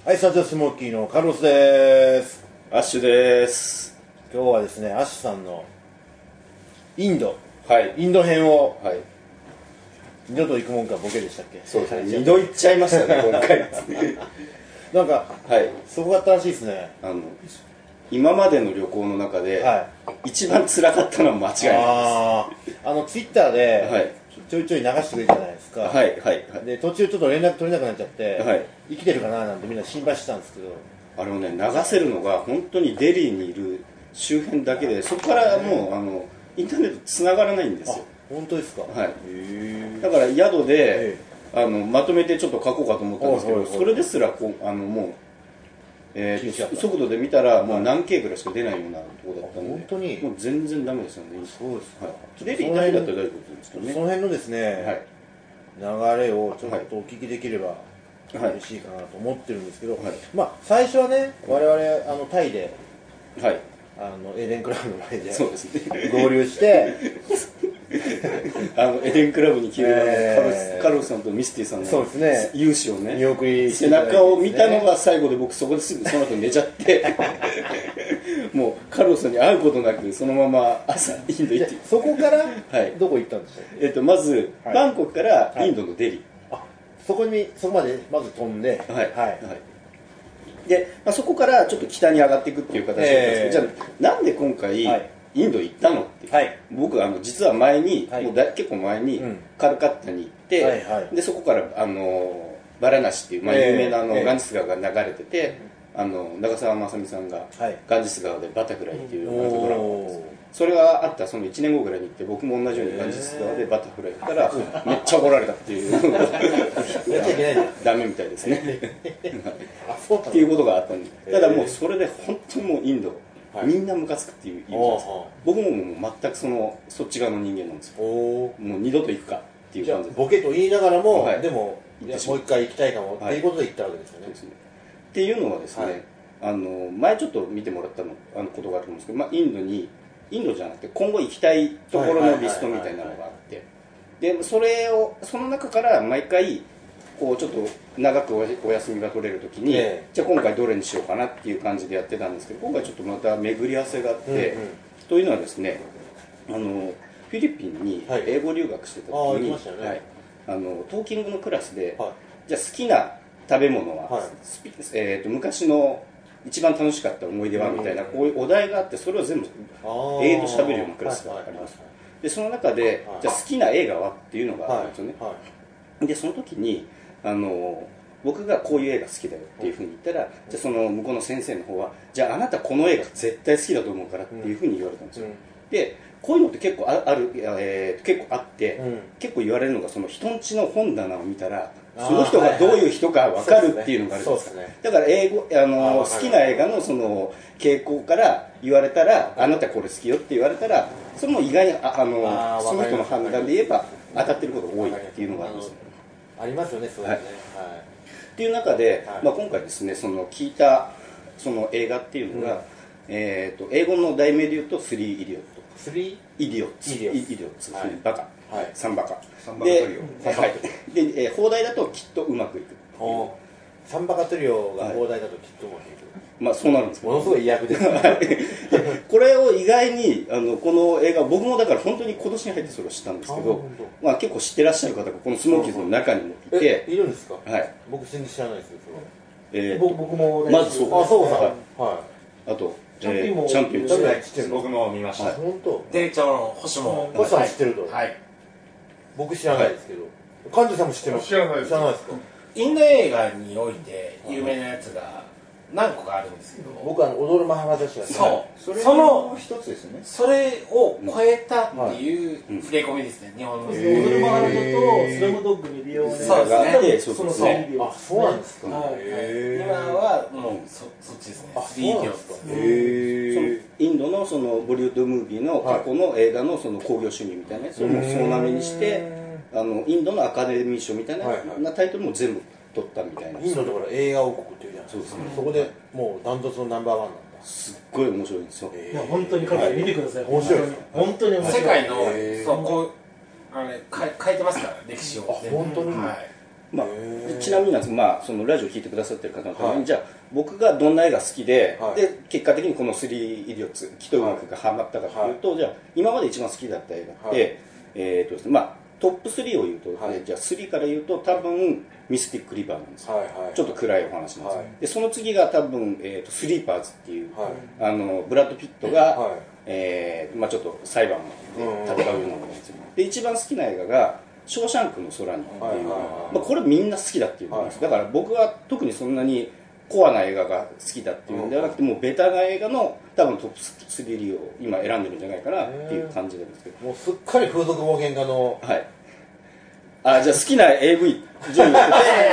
はい、サジャスモーキーのカルロスです。 アッシュです。 今日はですね、アッシュさんのインド、 はい、 インド編を、 はい、 二度と行くもんかボケでしたっけ？ そうですね、二度行っちゃいましたね、今回。 なんか、 はい、 すごかったらしいですね。 今までの旅行の中で、はい、一番辛かったのは間違いないです。 ツイッターで、 はい、 ちょいちょい流してくれるじゃないですか。 はい、はい。 で、途中ちょっと連絡取れなくなっちゃって、 はい、 生きてるかななんてみんな心配してたんですけど。 あれをね、流せるのが本当にデリーにいる周辺だけで、そこからもうインターネット繋がらないんですよ。 本当ですか？ はい。だから宿で、まとめてちょっと書こうかと思ったんですけど、それですらもう、速度で見たらもう何 K ぐらいしか出ないようなところだったので、 本当にもう全然ダメですよね。 そうですか。 はい、デリーだけだったら大丈夫ですけどね。 その辺のですね、はい、流れをちょっとお聞きできれば嬉しいかなと思ってるんですけど、はい、まあ最初はね、我々タイで、はい、エデンクラブの前でそうですね合流してエデンクラブに来るカルロスさんとミスティさんのそうですね、 勇姿をね、 見送り背中を見たのが最後で、僕そこですぐその後寝ちゃってもうカルロスさんに会うことなくそのまま朝インド行って、 そこからどこ行ったんでしょう？ まずバンコクからインドのデリー、 そこまでまず飛んで、 で、そこからちょっと北に上がっていくっていう形だったんですけど、じゃあなんで今回、インド行ったのって、僕実は前に、もう結構前にカルカッタに行って、でそこからバラナシっていう、有名なガンジス川が流れてて、長澤まさみさんがガンジス川でバタフライっていうドラマなんです。それがあったその1年後ぐらいに行って、僕も同じようにガンジス川でバタフライ行ったらめっちゃ怒られたっていうダメみたいですねっていうことがあったんで、ただもうそれで本当にもうインドみんなムカつくっていう意味なんです。僕ももう全くそっち側の人間なんですよ。もう二度と行くかっていう感じで、 ボケと言いながらも、でももう一回行きたいかもっていうことで行ったわけですよね。 っていうのはですね、前ちょっと見てもらったことがあると思うんですけど、インドじゃなくて今後行きたいところのリストみたいなのがあって、でその中から毎回こうちょっと長くお休みが取れるときに、じゃあ今回どれにしようかなっていう感じでやってたんですけど、今回ちょっとまた巡り合わせがあって、というのはですね、フィリピンに英語留学してた時に、トーキングのクラスで、じゃあ好きな食べ物は、昔の一番楽しかった思い出はみたいな、こういうお題があって、それを全部英語と喋るようなクラスがあります。でその中で、じゃあ好きな映画はっていうのがあるんですよね。でその時に僕がこういう映画好きだよっていうふうに言ったら、じゃあその向こうの先生の方は、じゃああなたこの映画絶対好きだと思うからっていうふうに言われたんですよ。でこういうのって結構結構あって、結構言われるのが、その人んちの本棚を見たらその人がどういう人か分かるっていうのがあるんです。だから好きな映画のその傾向から言われたら、あなたこれ好きよって言われたら、それも意外にその人の判断で言えば当たってることが多いっていうのがあるんですよ。 ありますよね、そういうのね。 っていう中で、今回ですね、その聞いたその映画っていうのが、英語の題名で言うと3イディオット。3イディオッツ、バカ、3バカで、放題だときっとうまくいく。 3バカトリオが放題だときっとうまくいく。 そうなるんです。 ものすごい威訳ですね。 これを意外にこの映画、僕もだから本当に今年に入ってそれを知ったんですけど、結構知ってらっしゃる方がこのスモーキーズの中にもいて。 いるんですか？ はい。 僕全然知らないですよ。僕もまずそう。あとチャンピオンもチャンピオン、 僕も見ました。 本当。 店長の星もさん知ってると。僕知らないですけど、幹事さんも知ってます？知らないですか？ インド映画において有名なやつが何個かあるんですけど、 僕は踊るマハラダシがその一つですね。 それを超えたっていう触れ込みですね、日本の。 踊るマハラダとスラムドッグミリオネアそうですね。 そうなんですか。 今はもうそっちですね。 そうなんですか。 インドのそのボリウッドムービーの過去の映画のその興行収入みたいなやつをもう総なめにして、インドのアカデミー賞みたいなタイトルも全部取ったみたいな。 インドだから映画王国っていうじゃないですか。そこでもうダントツのナンバーワンなんだ。 すっごい面白いんですよ。 いや本当に見てください。 面白い。 本当に面白い。 世界のこう書いてますから、歴史を。 本当に。 まあ、ちなみになんですけど、まあ、そのラジオを聞いてくださってる方のために、じゃあ僕がどんな映画好きで、で結果的にこの3イディオッツ紀藤学がハマったかというと、じゃあ今まで一番好きだった映画って、ですね、まあトップ3を言うと、じゃあ3から言うと多分ミスティックリバーなんですよ、ちょっと暗いお話なんですよ、でその次が多分、スリーパーズっていう、ブラッド・ピットが、まあ、ちょっと裁判で戦うようなものなんですよ。で一番好きな映画がショーシャンクの空にっていう、まあ、これみんな好きだっていうんです、だから僕は特にそんなにコアな映画が好きだっていうんではなくて、もうベタな映画の多分トップ3を今選んでるんじゃないかなっていう感じなんですけど、 もうすっかり風俗冒険家の、 はい、あ、じゃあ好きな AV 順位せっ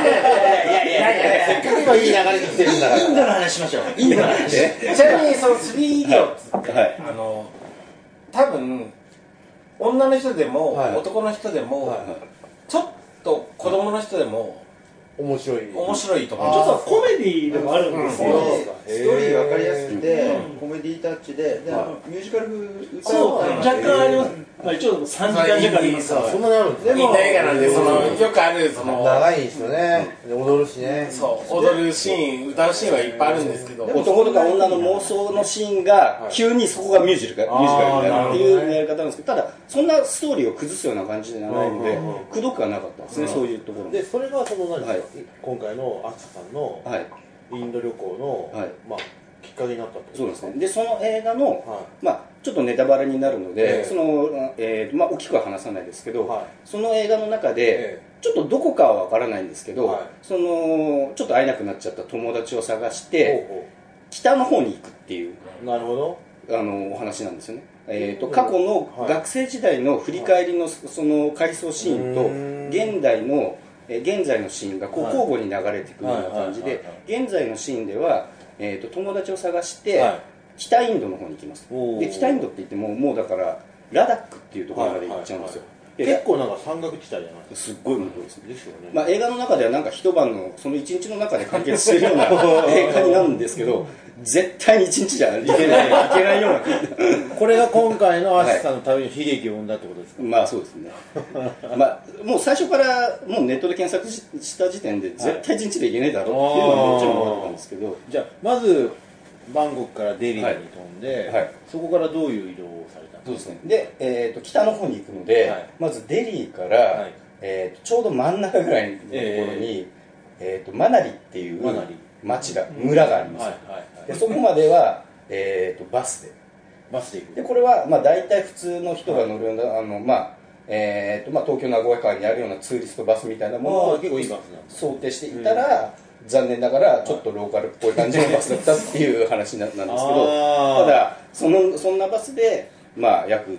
かく今いい流れで来てるんだからインドの話しましょう。インドの話ちなみにその3イディオッツって、多分女の人でも、男の人でも、ちょっと子供の人でも面白いと思う。 ちょっとコメディでもあるんですよ。 ストーリー分かりやすくて、コメディタッチで、ミュージカル風歌そう若干あります。まあ一応3時間弱ありますから。 そんなにあるんですね。 似た映画なんで、そのよくあるその長いんですよね。踊るしね。 そう踊るシーン、歌うシーンはいっぱいあるんですけど、 男とか女の妄想のシーンが急にそこがミュージカルになるっていうやり方なんですけど、ただそんなストーリーを崩すような感じではないので、くどくはなかったですね、そういうところで。それがその何ですか、今回のあつさんのインド旅行のまあきっかけになったってそうですね。でその映画のまあちょっとネタバレになるので、そのまあ大きくは話さないですけど、その映画の中でちょっとどこかはわからないんですけど、そのちょっと会えなくなっちゃった友達を探して北の方に行くっていう、 なるほど、 お話なんですよね。過去の学生時代の振り返りのその回想シーンと現在のシーンがこう交互に流れていくような感じで、現在のシーンでは友達を探して北インドの方に行きます。で北インドって言ってもうだからラダックっていうところまで行っちゃうんですよ。 結構なんか山岳地帯じゃないですか。すっごい向こうですね。 ですよね。 まあ映画の中ではなんか一晩のその一日の中で完結するような映画になるんですけど、絶対に一日じゃいけないようなこれが今回のアシさんのために悲劇を生んだってことですか。 まあそうですね。まあもう最初からもうネットで検索した時点で絶対一日でいけないだろうっていうのはもちろん思ってたんですけど、 じゃあまずバンコクからデリーに飛んで、そこからどういう移動をされたんですか。 そうですね。で、北の方に行くので、まずデリーから、ちょうど真ん中ぐらいのところに、マナリっていう町が村があります。でそこまでは、バスで行く。 でこれはまあ大体普通の人が乗るようなまあ東京名古屋間にあるようなツーリストバスみたいなものを結構いいバスなん想定していたら、残念ながらちょっとローカルっぽい感じのバスだったっていう話なんですけど、ただそんなバスでまあ約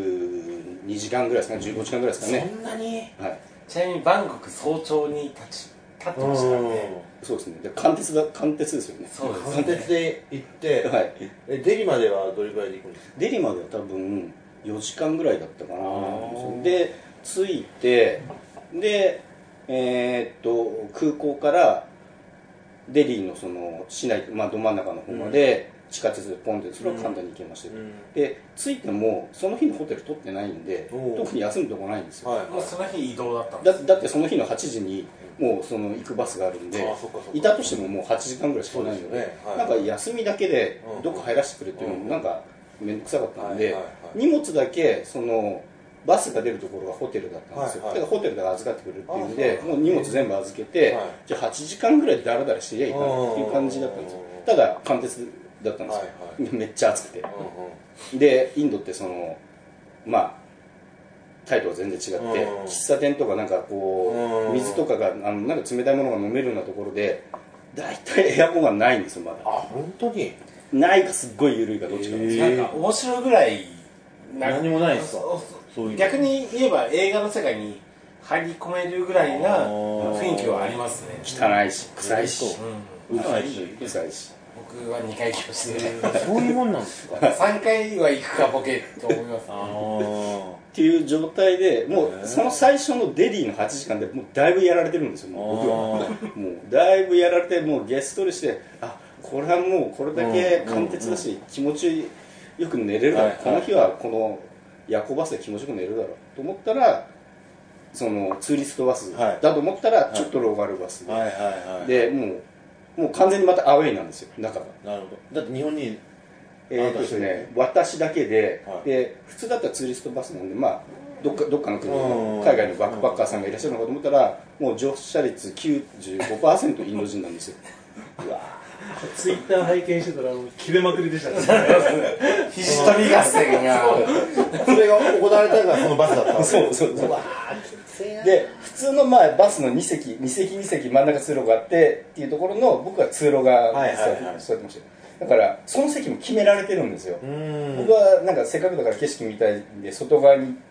12時間ぐらいですかね、15時間ぐらいですかね。 そんなに、 はい、 ちなみにバンコク早朝に立ってましたね。 そうですね。で貫鉄ですよね。 そうですね。 貫鉄で行って、デリまではどれくらいで行くんですか。 デリまでは多分4時間ぐらいだったかな。で着いて、で空港からデリーのその市内、まあ、ど真ん中の方まで地下鉄でポンってそれを簡単に行けました、で着いてもその日のホテル取ってないんで特に休むとこないんですよ、 もうその日移動だったんですだってその日の8時にもうその行くバスがあるんで、いたとしてももう8時間ぐらいしかないので、なんか休みだけでどこ入らせてくれっていうのもなんか面倒くさかったんで、荷物だけそのバスが出るところがホテルだったんですよ、だからホテルで預かってくれるっていうんで、もう荷物全部預けて、じゃあ8時間ぐらいでダラダラしてりゃいいかなっていう感じだったんですよ。ただ貫徹だったんですよ、めっちゃ暑くて、でインドってそのまあ態度は全然違って、喫茶店とかなんかこう水とかがなんか冷たいものが飲めるようなところで大体エアコンがないんですよ。まだ本当にないかすっごい緩いかどっちかなんですよ。 なんか面白いぐらい何もないですか。 逆に言えば映画の世界に入り込めるぐらいな雰囲気はありますね。 汚いし臭いし、臭いし、 僕は2回行きまして、 そういうもんなんですか。 3回は行くかボケと思いますっていう状態で、もうその最初のデリーの8時間でもうだいぶやられてるんですよ。僕はもうだいぶやられて、もうゲストりして、あ、これはもうこれだけ貫徹だし気持ちよく寝れるだろう、この日はこの夜行バスで気持ちよく寝るだろうと思ったら、 そのツーリストバスだと思ったらちょっとローカルバスで、もう完全にまたアウェイなんですよ中が。 なるほど。だって日本にですね、私だけで、で普通だったらツーリストバスなんで、まあどっかの国の海外のバックパッカーさんがいらっしゃるのかと思ったら、もう乗車率 95% インド人なんですよ。うわツイッター拝見してたら切れまくりでしたね。 肘取り合戦がそれが行われたのがそのバスだった。 そうで普通のまあバスの2席真ん中通路があってっていうところの、僕は通路側に座ってました。だからその席も決められてるんですよ。僕はなんかせっかくだから景色見たいんで外側に行って、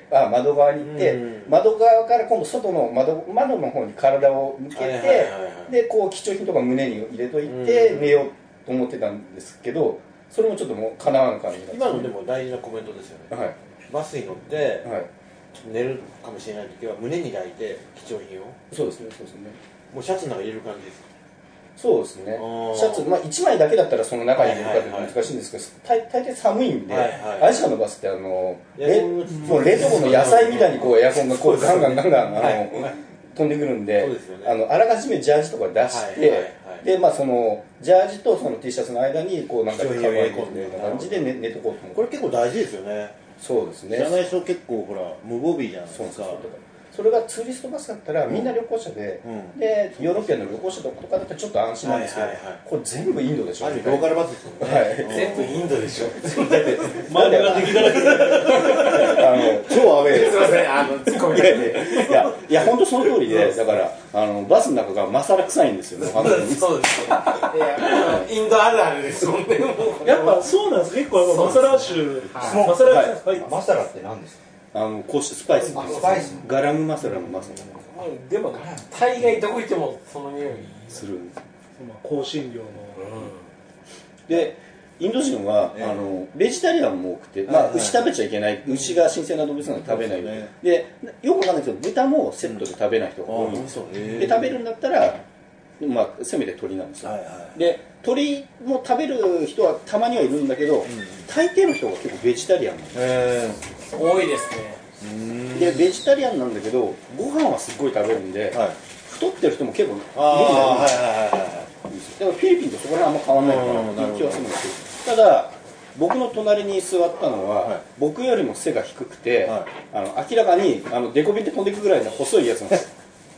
窓側に行って、窓側から今度外の窓の方に体を向けて、でこう貴重品とか胸に入れといて寝ようと思ってたんですけど、それもちょっともうかなわぬ感じになって。 今のでも大事なコメントですよね。バスに乗って、寝るかもしれない時は胸に抱いて貴重品を。 そうですね。 もうシャツの中入れる感じですか。 そうですね。シャツ、1枚だけだったらその中に入れるかって難しいんですけど、大抵寒いんで、アジアのバスってもう冷凍庫の野菜みたいにこうエアコンがこうガンガン飛んでくるんで、あらかじめジャージとか出して、でまあそのジャージとその T シャツの間にこうなんかカバー入れ込んでるような感じで寝とこうと思う。 これ結構大事ですよね。 そうですね。 じゃない人結構ほら無防備じゃないですか。 それがツーリストバスだったらみんな旅行者で、でヨーロピアンの旅行者とかだったらちょっと安心なんですけど、これ全部インドでしょ。 ローカルバスですよね。 全部インドでしょ。 漫画が敵だらけで超アウェー。 すいません、突っ込みたいで。 いや本当その通りで、だからバスの中がマサラ臭いんですよね。 そうです。いやインドあるあるですもんね。 やっぱそうなんです。結構マサラ州、 マサラって何ですか。 こうしてスパイスガラムマサラのマサラでも大概どこ行ってもその匂いする。 香辛料のでインド人はベジタリアンも多くて、牛食べちゃいけない、牛が新鮮な動物なので食べないで、よくわかんないけど豚もセットで食べない人が多いんですよ。で食べるんだったらせめて鳥なんですよ。で鳥も食べる人はたまにはいるんだけど、大抵の人が結構ベジタリアンなんですよ。 多いですね。 でベジタリアンなんだけどご飯はすっごい食べるんで、太ってる人も結構いるんだよ。だからフィリピンとそこら辺あんま変わんないのかなっていう気はするんですけど、ただ僕の隣に座ったのは、僕よりも背が低くて、明らかにデコビンって飛んでいくぐらいの細いやつなんですよ。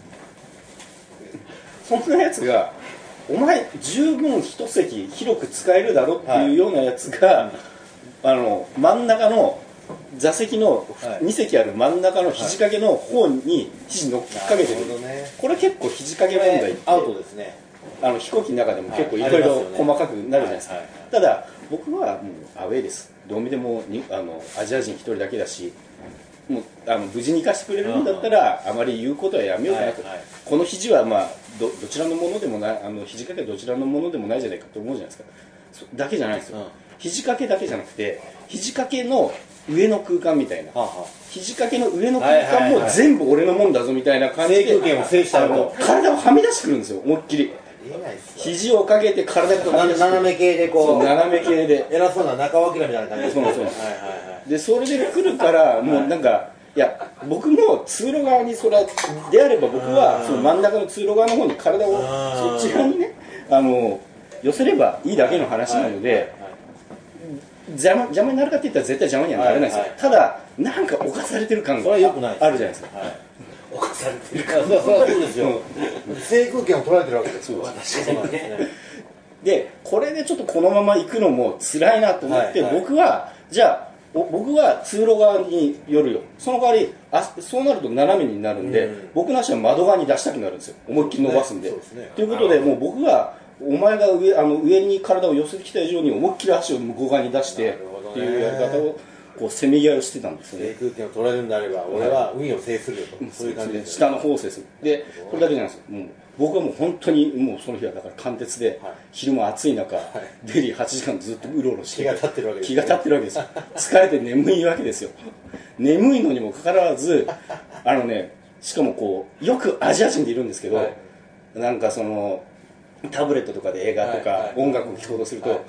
そんなやつがお前十分一席広く使えるだろっていうようなやつが、真ん中の座席の2席ある真ん中の肘掛けの方に肘乗っかけてる。これ結構肘掛け問題ってアウトですね。 飛行機の中でも結構いろいろ細かくなるじゃないですか。ただ僕はもうアウェイです。どう見てもアジア人1人だけだし、もう無事に行かせてくれるんだったらあまり言うことはやめようかなと。この肘はまあどちらのものでもない、肘掛けはどちらのものでもないじゃないかと思うじゃないですか。だけじゃないですよ。肘掛けだけじゃなくて肘掛けの上の空間みたいな、肘掛けの上の空間も全部俺のもんだぞみたいな感じで制空権を制したら体をはみ出してくるんですよ、思いっきり。肘をかけて体がはみ出してくる。 斜め系でこう斜め系で偉そうな中尾明みたいな感じで。 そうでそれで来るからもうなんか、いや僕も通路側にそれであれば僕はその真ん中の通路側の方に体をそっち側にね寄せればいいだけの話なので、邪魔になるかって言ったら絶対邪魔にはならないですよ。ただなんか犯されてる感があるじゃないですか。 犯されてる感。 そうですよ。制空権を取られてるわけですよ。 でこれでちょっとこのまま行くのも辛いなと思って、僕は通路側に寄るよ。その代わりそうなると斜めになるんで、僕の足は窓側に出したくなるんですよ。思いっきり伸ばすんで。ということでもう僕はお前が上に体を寄せてきた以上に思いっきり足を向こう側に出してっていうやり方をこうせめぎ合いをしてたんですよね。 制空権を取られるんであれば俺は海を制するよと、そういう感じで下の方を制する。でこれだけじゃないですよ。もう僕はもう本当にもうその日はだから貫徹で、昼間暑い中、デリー8時間ずっとうろうろして気が立ってるわけです。 疲れて眠いわけですよ。眠いのにもかかわらずしかもこうよくアジア人でいるんですけど、なんかそのタブレットとかで映画とか音楽を聴こうとすると、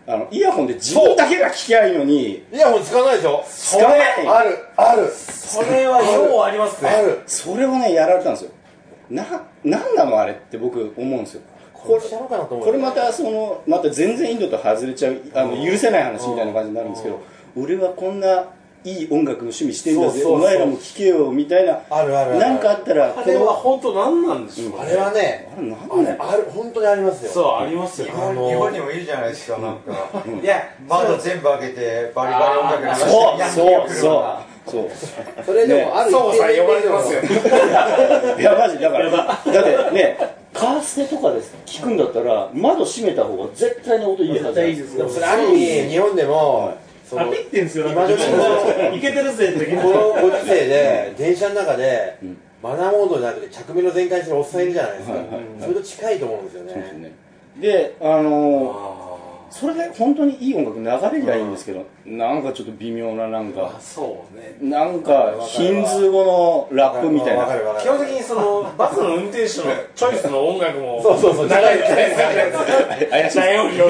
イヤホンで自分だけが聞きゃいいのにイヤホン使わないでしょ。 使わない。 あるそれはようありますね。 それをねやられたんですよ。なんなのあれって僕思うんですよ。これまたまた全然インドと外れちゃう許せない話みたいな感じになるんですけど、俺はこんないい音楽の趣味してんだぜ、お前らも聴けよみたいな、なんかあったら、 あれは本当何なんでしょう。 あれはね、本当にありますよ。 そうありますよ。 日本にもいるじゃないですか、なんかいや窓全部開けてバリバリ音楽流してそうそれでもあるそうさん呼ばれてますよ。 いやマジだってね、カーステとかで聞くんだったら窓閉めた方が絶対に音いいはずです。 でもそれある意味日本でもアピってんすよ。 今時いけてるぜってこのご時世で電車の中でマナーモードじゃなくて着目の全開してるおっさんいるじゃないですか。それと近いと思うんですよね。 でそれで本当にいい音楽流れりゃいいんですけど、なんかちょっと微妙ななんかなんかヒンズー語のラップみたいな。 基本的にバスの運転手のチョイスの音楽もそう長い怪しい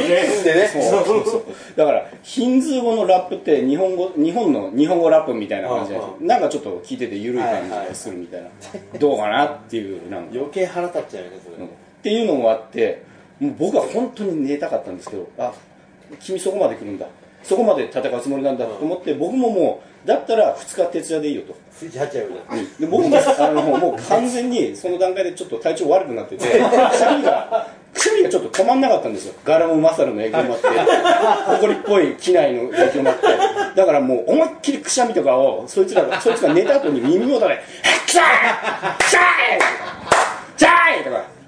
だからヒンズー語のラップって日本語ラップみたいな感じで、なんかちょっと聞いてて緩い感じがするみたいな、どうかなっていうなんか余計腹立っちゃうよねそれ。 っていうのもあって、もう僕は本当に寝たかったんですけど、君そこまで来るんだ、そこまで戦うつもりなんだと思って、僕ももうだったら2日徹夜でいいよと。 スイッチ入っちゃうよね。 で僕ももう完全にその段階でちょっと体調悪くなってて、くしゃみがちょっと止まんなかったんですよ。ガラムマサルの影響もあって、埃っぽい機内の影響もあって、だからもう思いっきりくしゃみとかをそいつが寝た後に耳元で「くしゃーくしゃーくしゃー」とか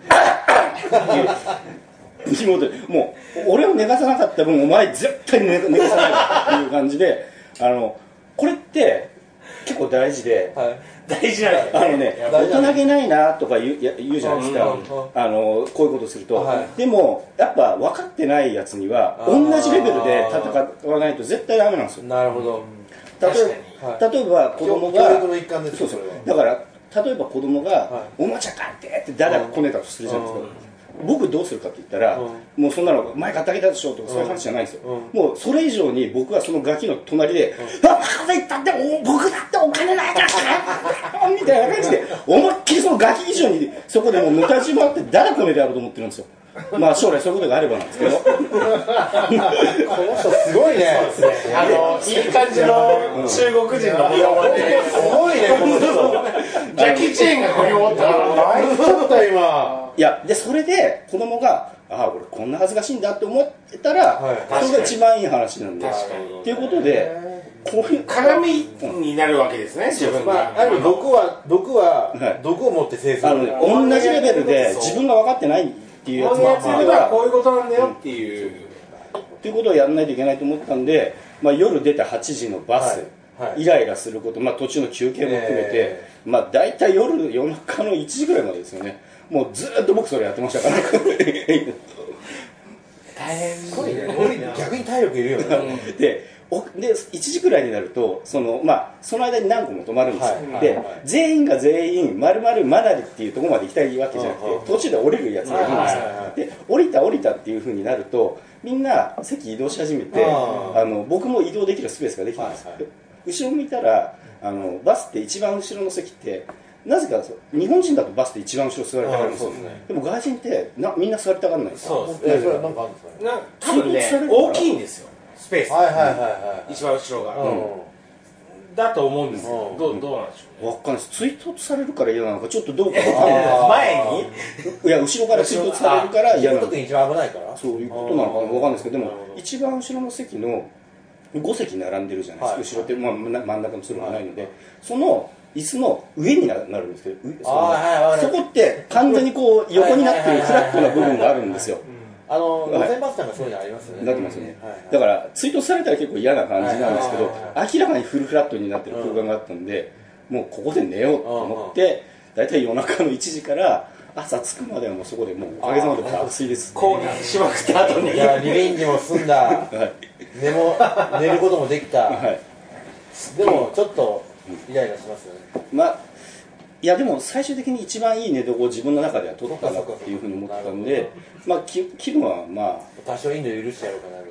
もう俺を寝かさなかった分お前絶対寝かさないっていう感じで、これって結構大事で、 大事なんですよね。大人げないなとか言うじゃないですか、こういうことすると、でもやっぱ分かってないやつには同じレベルで戦わないと絶対ダメなんですよ。 なるほど。 例えば子供がだから例えば子供がおもちゃ買ってってダダがこねたとするじゃないですか。僕どうするかって言ったら、もうそんなの前買ってあげたでしょとかそういう話じゃないんですよ。もうそれ以上に僕はそのガキの隣で「あっこれ言ったって僕だってお金ないから」みたいな感じで思いっきりそのガキ以上にそこでもう昔し回ってダダこねてやろうと思ってるんですよ。まあ将来そういうことがあればなんですけどこの人すごいね。 いい感じの中国人の似顔絵ですごいねこの人。 ジャッキー・チェーンがここにおったら泣いちゃった今。 いやでそれで子供が俺こんな恥ずかしいんだって思ってたら、それが一番いい話なんでっていうことでこういう鏡になるわけですね。自分がある意味毒を持って生する。 同じレベルで自分が分かってないっていうやつもこういうことなんだよっていうっていうことをやらないといけないと思ったんで、夜出た8時のバス、イライラすること、途中の休憩も含めて、大体夜中の1時ぐらいまでですよね。もうずっと僕それやってましたから大変すごいね。逆に体力いるよね。 で1時くらいになるとその間に何個も止まるんですよ。で全員が全員丸々マナリっていうところまで行きたいわけじゃなくて、途中で降りるやつがいるんですよ。で降りたっていう風になるとみんな席移動し始めて、僕も移動できるスペースができたんですよ。後ろ見たらバスって一番後ろの席ってなぜか日本人だとバスって一番後ろ座りたがるんですよ。でも外人ってみんな座りたがらないんですよ。 それは何かあるんですかね。 多分ね大きいんですよスペース。一番後ろがだと思うんですけど、どうなんでしょうね。 わかんないです。追突されるから嫌なのかちょっとどうかわかんない前にいや後ろから追突されるから嫌なのか。 一番危ないからそういうことなのかわかんないですけど、でも一番後ろの席の5席並んでるじゃないですか。後ろって真ん中の通路がないので、その椅子の上になるんですけど、そこって完全にこう横になってるフラットな部分があるんですよ。 路線バスなんかそういうのありますよね。 なってますよね。だから追突されたら結構嫌な感じなんですけど、明らかにフルフラットになってる空間があったんで、もうここで寝ようと思って、だいたい夜中の1時から朝着くまではもうそこでもうおかげさまで爆睡です。 こうしまくった後にリベンジも済んだ。寝ることもできた。でもちょっとイライラしますよね。 いやでも最終的に一番いい寝床を自分の中では取ったなっていうふうに思ったんで、切るのは多少インド許してやろうかなみたいな。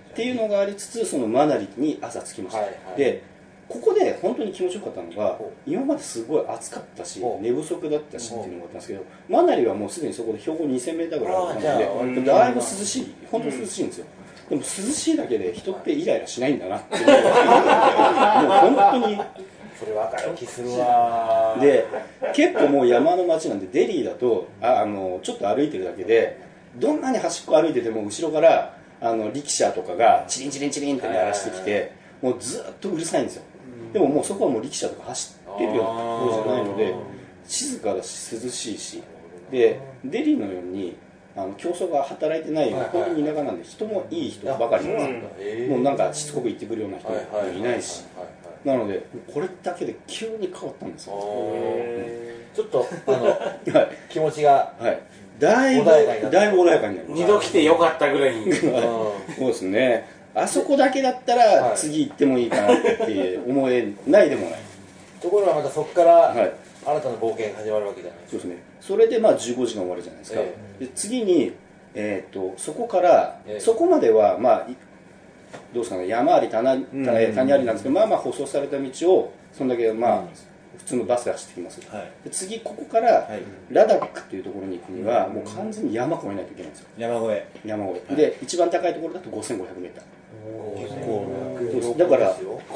っていうのがありつつ、そのマナリに朝着きました、でここで本当に気持ちよかったのが、今まですごい暑かったし寝不足だったしっていうのがあったんですけど、マナリはもうすでにそこで標高 2000m ぐらいあったので、だいぶ涼しい、本当に涼しいんですよ。でも涼しいだけで人ってイライラしないんだなっていうもう本当にそれ分かる気するわ。 で結構もう山の町なんで、デリーだとちょっと歩いてるだけで、どんなに端っこ歩いてても後ろから力車とかがチリンチリンチリンって鳴らしてきて、もうずっとうるさいんですよ。でももうそこはもう力車とか走ってるようなところじゃないので、静かだし涼しいし、でデリーのように競争が働いてないような本当に田舎なんで、人もいい人ばかりなんですよ。もうなんかしつこく言ってくるような人もいないし、なのでこれだけで急に変わったんですよ。 ちょっと気持ちがだいぶ穏やかになりました。 二度来てよかったぐらいにそうですね。あそこだけだったら次行ってもいいかなって思えないでもない。 ところがまたそこから新たな冒険が始まるわけじゃないですか。 そうですね。それでまあ15時間終わるじゃないですか。で次にそこからそこまではまあどうですかね、山あり谷ありなんですけど、まあまあ舗装された道をそんだけまあ普通のバスが走ってきます。で次ここからラダックっていうところに行くにはもう完全に山越えないといけないんですよ。山越えで一番高いところだと 5500m。 結構だから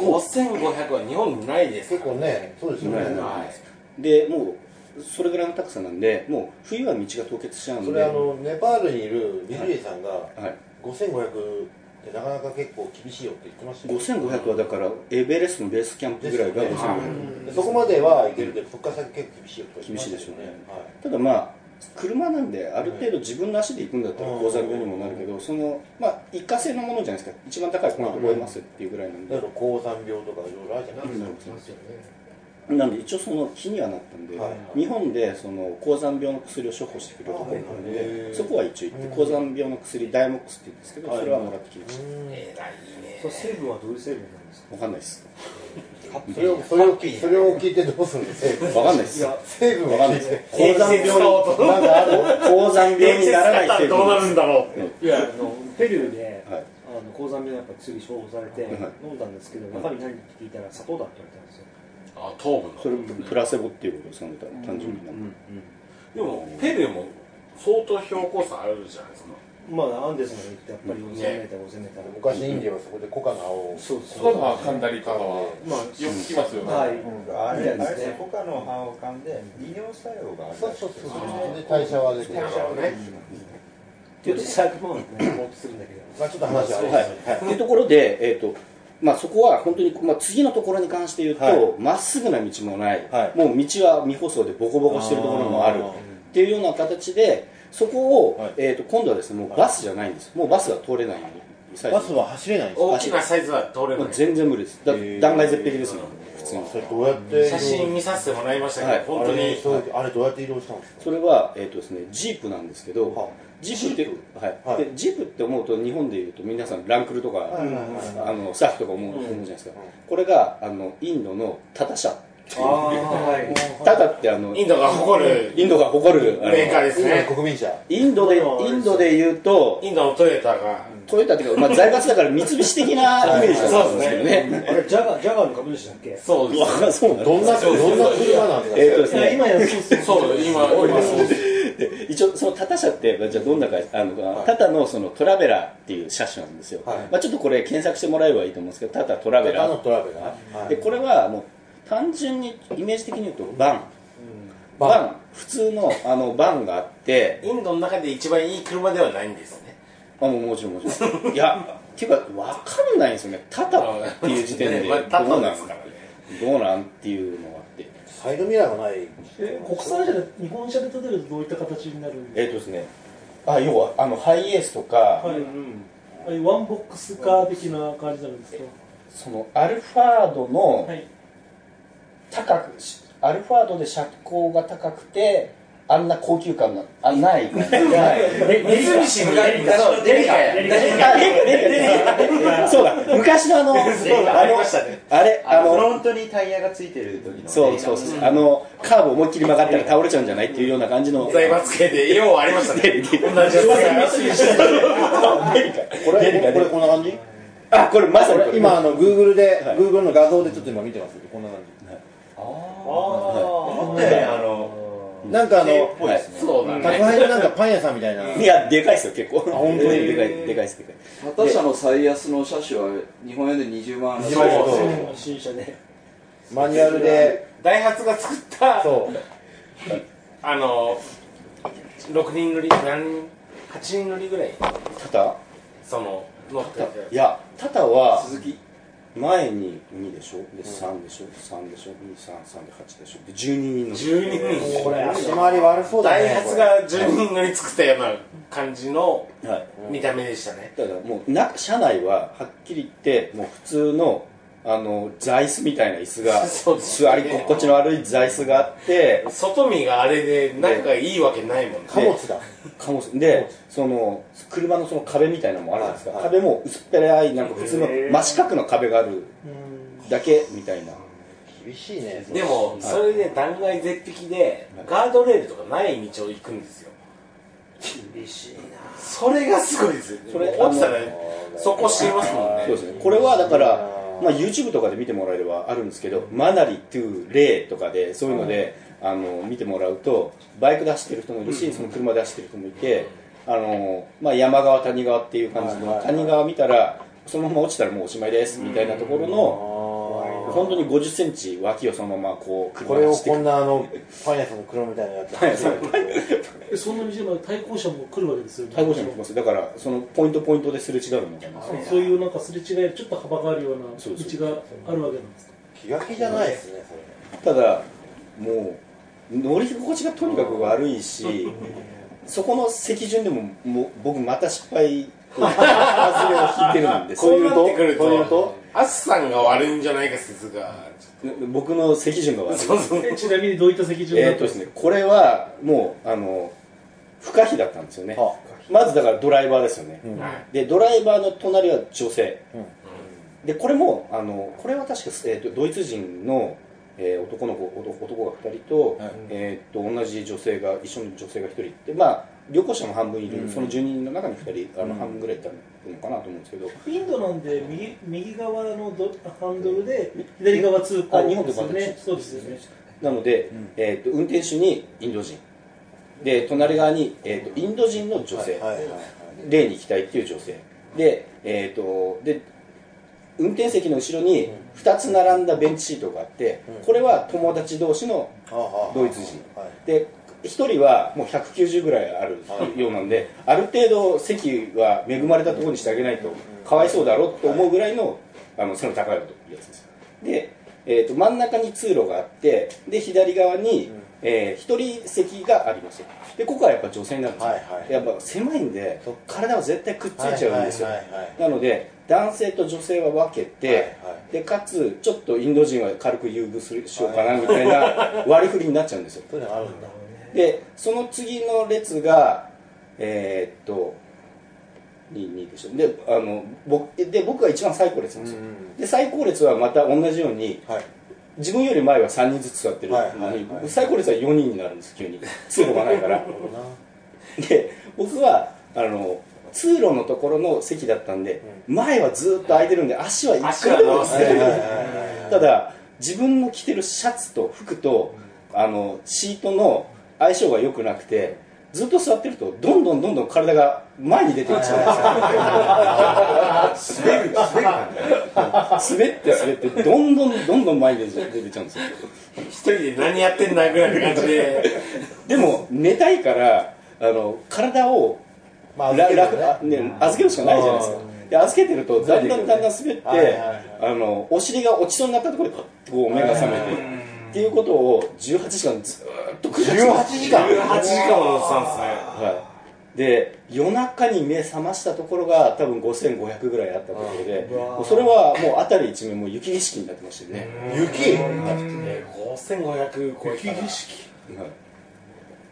5500は日本にないです。 結構ね、そうですよね。 でもうそれぐらいの高さなんで、もう冬は道が凍結しちゃうんで。 それネパールにいるビルリーさんが5500ってなかなか結構厳しいよって言ってましたよ。 5500はだからエベレストのベースキャンプぐらいが 5500。そこまでは行けるけど、そこから先結構厳しいよと厳しいでしょうね。ただまあ車なんである程度自分の足で行くんだったら高山病にもなるけど、そのまあ一過性のものじゃないですか。一番高いポイントを超えますっていうぐらいなんで。 だから高山病とかいろいろあるじゃないですか。 なんで一応その気にはなったんで、日本でその高山病の薬を処方してくれるところがあるんで、そこは一応行って高山病の薬ダイモックスって言うんですけど、それはもらってきました。 その成分はどういう成分なんですか？ わかんないです。 それを聞いてどうするんですか？ わかんないです。 成分わかんないです。高山病になんかある？高山病にならない成分。 どうなるんだろう。いやペルーで高山病のやっぱ薬処方されて飲んだんですけど、中身何って聞いたら砂糖だって言われたんですよ。 糖分。 それプラセボっていうことですよね、単純に。 でもペルーも相当標高差あるじゃないですか。 まあアンデスまで行ってやっぱり 4000m、5000m。 昔インディアはそこでコカナをコカナ噛んだりとかはよく聞きますよね。 あれコカの葉を噛んで利尿作用がある。 そうで代謝は出てる。 実際はもうするんだけど、 まあちょっと話はあれですね。 というところでまあそこは本当にまあ次のところに関して言うとまっすぐな道もない、もう道は未舗装でボコボコしてるところもあるっていうような形で、そこを今度はですね、もうバスじゃないんです。もうバスが通れないように。 バスは走れないんですか？ 大きなサイズは通れない。 全然無理です。断崖絶壁ですね。普通に。 それどうやって写真見させてもらいましたけど、本当にあれどうやって移動したんですか？ それはですね、ジープなんですけど、ジープってジープって思うと日本でいうと皆さんランクルとかサーフとか思うじゃないですか。これがインドのタタ社。タタってインドが誇るメーカーですね。 国民車。 インドで言うとインドのトヨタがトヨタっていうか、まあ財閥だから三菱的なイメージなんですけどね。 あれジャガーの株主だっけ？ そうです。 どんな車なんですか？ 今やそう今一応そのタタ社ってじゃあどんなかタタのそのトラベラーっていう車種なんですよ。まあちょっとこれ検索してもらえばいいと思うんですけど、タタトラベラー。でこれはもう単純にイメージ的に言うとバン普通のバンがあって、 インドの中で一番いい車ではないんですね。 もちろんいやっていうか分かんないんですよね。タタっていう時点でどうなんっていうのがあって、 サイドミラーがない。 国産車で日本車で例えるとどういった形になるんですか？ ですね、要はハイエースとか、 ワンボックスカー的な感じになるんですか？ そのアルファードのアルファードで車高が高くてあんな高級感がない三菱のやり方レリカそうだ昔のありましたね。フロントにタイヤがついてる時のそうカーブ思いっきり曲がったら倒れちゃうんじゃないっていうような感じの財閥系でようありましたね。同じやつがこれこんな感じ？ あ、これまさに今Google の画像でちょっと今見てますけど、こんな感じ。なんかそうだね。 宅配のなんかパン屋さんみたいな。 いや、でかいですよ、結構。 本当にでかいです。 タタ社の最安の車種は日本円で20万円。 新車でマニュアルでダイハツが作ったそう 6人乗り8人乗りぐらいタタ乗っていや、タタは鈴木前に2でしょ、で3でしょ、3でしょ、2、3、3で8でしょ、で12人の 12人これ足回り悪そうだね。 ダイハツが12人乗り作ったような感じの見た目でしたね。 だからもう車内ははっきり言ってもう普通の座椅子みたいな椅子が座り心地の悪い座椅子があって外見があれで仲がいいわけないもんね。 貨物だ。 で車の壁みたいなのもあるんですか、壁も薄っぺらいなんか普通の真四角の壁があるだけみたいな。 厳しいね。 でもそれで断崖絶壁でガードレールとかない道を行くんですよ。 厳しいな。 それがすごいですよ。それ落ちたらそこ死にますもんね。 そうですね。これはだからYouTube とかで見てもらえればあるんですけど、マナリトゥレイとかでそういうので見てもらうとバイクで走ってる人もいるし、その車で走ってる人もいて、山側谷側っていう感じの谷側見たらそのまま落ちたらもうおしまいですみたいなところの本当に50センチ脇をそのままこうこれをこんなパン屋さんの車みたいなやつそんな道で対向車も来るわけですよね。 対向車も来ます。だからそのポイントですれ違うみたいな、 そういうなんかすれ違えるちょっと幅があるような道があるわけなんですか。 気が気じゃないですねそれ。ただもう乗り心地がとにかく悪いしそこの席順でも僕また失敗外れを引いてるんです。 こうなってくるとアスさんが悪いんじゃないか説が僕の席順が悪い。 ちなみにどういった席順ですね、これはもう不可避だったんですよね。まずだからドライバーですよね、でドライバーの隣は女性、でこれもこれは確か、ドイツ人の、男が2人と、同じ女性が一緒の女性が1人で、旅行者も半分いる、その12人の中に2人半分ぐらいいたのかなと思うんですけど、 インドなんで右側のハンドルで左側通行日本と全くそうですよね。 なので、運転手にインド人で隣側に、インド人の女性、例に行きたいっていう女性で、運転席の後ろに2つ並んだベンチシートがあって、これは友達同士のドイツ人で、1人はもう190ぐらいあるようなんで、ある程度席は恵まれたところにしてあげないとかわいそうだろうと思うぐらいの背の高いやつです。で、真ん中に通路があって、で左側に、1人席があります。でここはやっぱ女性になるんですよ、やっぱ狭いんで体は絶対くっついちゃうんですよ。なので男性と女性は分けて、でかつちょっとインド人は軽く優遇しようかなみたいな割り振りになっちゃうんですよ。でその次の列が2でしょ。で僕が一番最高列なんですよ。で最高列はまた同じように、自分より前は3人ずつ座ってるのに、最高列は4人になるんです。急に通路がないからで僕は通路のところの席だったんで、前はずっと空いてるんで足はいくらでも出せる。ただ自分の着てるシャツと服とシートの相性が良くなくて、ずっと座ってるとどんどん体が前に出ていっちゃうんですよ。滑ってどんどん前に出てちゃうんですよ。 一人で何やってんだぐらいの感じででも寝たいから体を預けるしかないじゃないですか。で預けてるとだんだん滑ってお尻が落ちそうになったところでこう目が覚めてっていうことを18時間ずっと繰り返して 18時間も乗ってたんですね。 で夜中に目覚ましたところが多分5500ぐらいあったところで、それはもう辺り一面もう雪景色になってましたよね。 雪5500 雪景色、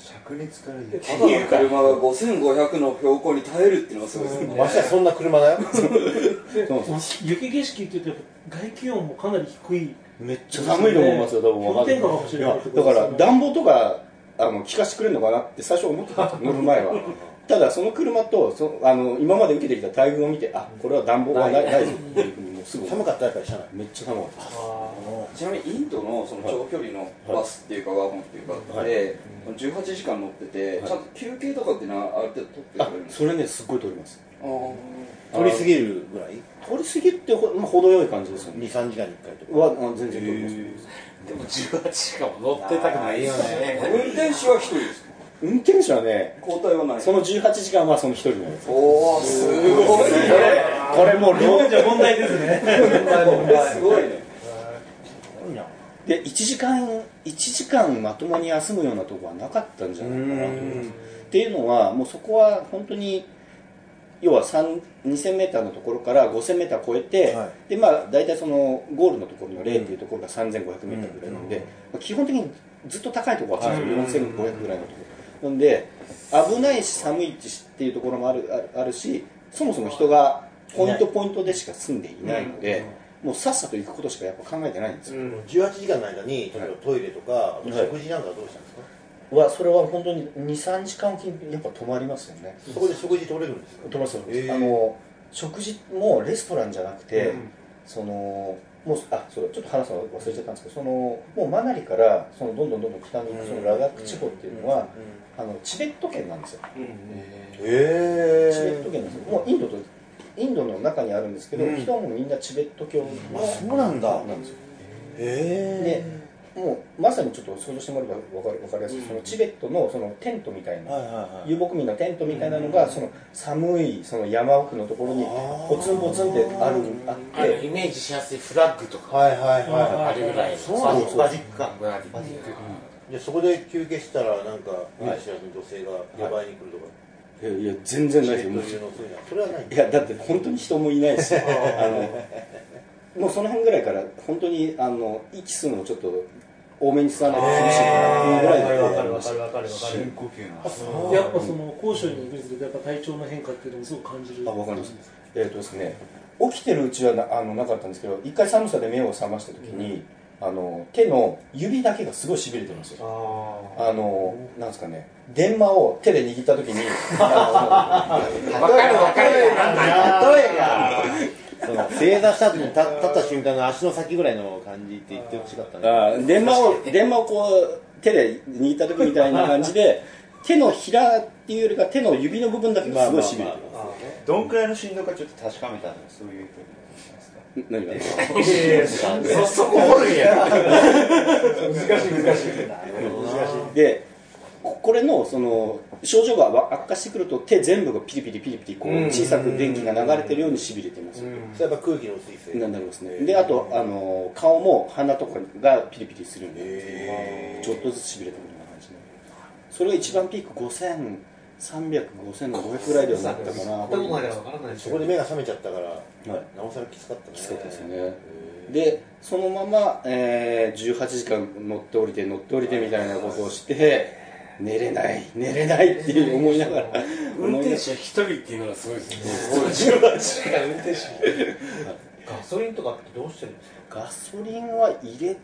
灼熱からただの車が5500の標高に耐えるっていうのがすごいですね。 ましてやそんな車だよ。 雪景色って言うと外気温もかなり低い。 めっちゃ寒いと思いますよ、多分。 氷点下かもしれない。 だから暖房とか効かしてくれるのかなって最初思ってた、乗る前は。ただその車と今まで受けてきた待遇を見て、あ、これは暖房はないぞっていうふうにもうすぐ寒かったやっぱり車内めっちゃ寒かった。 ちなみにインドのその長距離のバスっていうかワゴンっていうかで18時間乗っててちゃんと休憩とかっていうのはある程度取ってくれるんですか？ それね、すっごい取ります。 取りすぎるぐらい取りすぎって程よい感じですよね。 2,3 時間に1回とかは全然取ります。 でも18時間も乗ってたくないよね。 運転手は一人ですか？ 運転手はね、 交代はない。 その18時間はその一人なんです。 おお、すごいね。 これもう日本じゃ問題ですね。 すごいね。 で1時間まともに休むようなところはなかったんじゃないかなと思います。っていうのはもうそこは本当に要は 2000m のところから 5000m 超えて、はい、で大体そのゴールのところの0っていうところが 3500m ぐらいなので、基本的にずっと高いところは4500ぐらいのところなんで、危ないし寒いっていうところもあるし、そもそも人がポイントでしか住んでいないので、もうさっさと行くことしかやっぱ考えてないんですよ。 18時間の間に例えばトイレとか食事なんかはどうしたんですか？ それは本当に 2,3 時間おきにやっぱ止まりますよね。 そこで食事取れるんですか？ 止まりますよ。食事もレストランじゃなくて、もうちょっと話すの忘れちゃったんですけど、もうマナリからどんどん北に行くそのラダック地方っていうのはチベット圏なんですよ。チベット圏なんですよ。もうインドの中にあるんですけど、人はもうみんなチベット教のそうなんだ。 なんですよ。でもうまさにちょっと想像してもらえば分かりやすい、そのチベットのそのテントみたいな、遊牧民のテントみたいなのがその寒いその山奥のところにポツンポツンってあってイメージしやすいフラッグとかあれぐらいそうなんです。 バジック感でそこで休憩したらなんか見ず知らずの女性が呼ばれに来るとか。 いや全然ないですよ。 それはない。 いやだって本当に人もいないし、もうその辺ぐらいから本当に息するのをちょっと多めに吸わないと厳しいかなっていうぐらいで分かりました。 深呼吸のやっぱその高所に行くにつれてやっぱ体調の変化っていうのもすごく感じる。 分かります。ですね、起きてるうちはなかったんですけど、一回寒さで目を覚ました時に、手の指だけがすごいしびれてるんですよ。なんですかね、電話を手で握った時に分かる例えが正座した時に立った瞬間の足の先ぐらいの感じって言ってほしかったね。 電話をこう手で握った時みたいな感じで手のひらっていうよりか手の指の部分だけがすごいしびれてる。 どんくらいの振動かちょっと確かめたの？そういう何がそこ掘るんや。 難しい。 でこれのその症状が悪化してくると手全部がピリピリこう小さく電気が流れてるようにしびれてます。 それやっぱ空気の薄いせいになりますね。であと顔も鼻とかがピリピリするんでちょっとずつしびれてくるような感じで、それが一番ピーク5300、5500ぐらいではなったかな。 そこで目が覚めちゃったからなおさらきつかったね。 きつかったですね。でそのまま18時間乗って降りてみたいなことをして寝れないっていう思いながら運転手は一人っていうのがすごいですね。18時間運転手。 ガソリンとかってどうしてるんですか？ ガソリンは入れ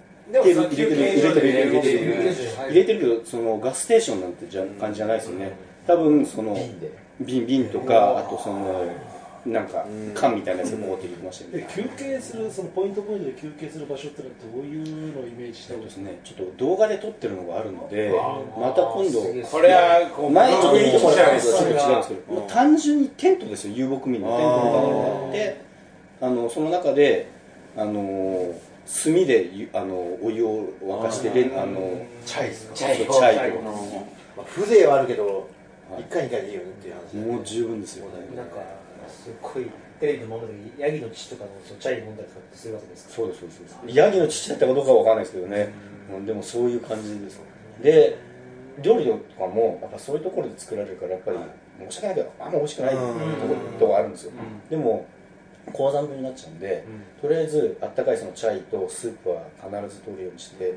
てるけど、そのガスステーションなんて感じじゃないですよね。多分その瓶とか、あとそのなんか缶みたいなやつがこうって入れてましたよね。 休憩するそのポイントで休憩する場所ってのはどういうのをイメージしたいですね。ちょっと動画で撮ってるのがあるので、また今度これは前ちょっと見てもらったんですけどちょっと違うんですけど、単純にテントですよ。遊牧民のテントみたいなのがあって、その中で炭でお湯を沸かしてチャイと風情はあるけど1回2回でいいよねっていう話。 もう十分ですよ。 なんかすごいテレビで飲んだ時ヤギの乳とかのチャイで飲んだりとかするわけですか？ そうです。ヤギの乳だったかどうかは分からないですけどね、でもそういう感じです。で料理とかもやっぱそういうところで作られるからやっぱり申し訳ないけどあんま美味しくないところがあるんですよ。でも高山病になっちゃうんで、とりあえずあったかいそのチャイとスープは必ず取るようにして、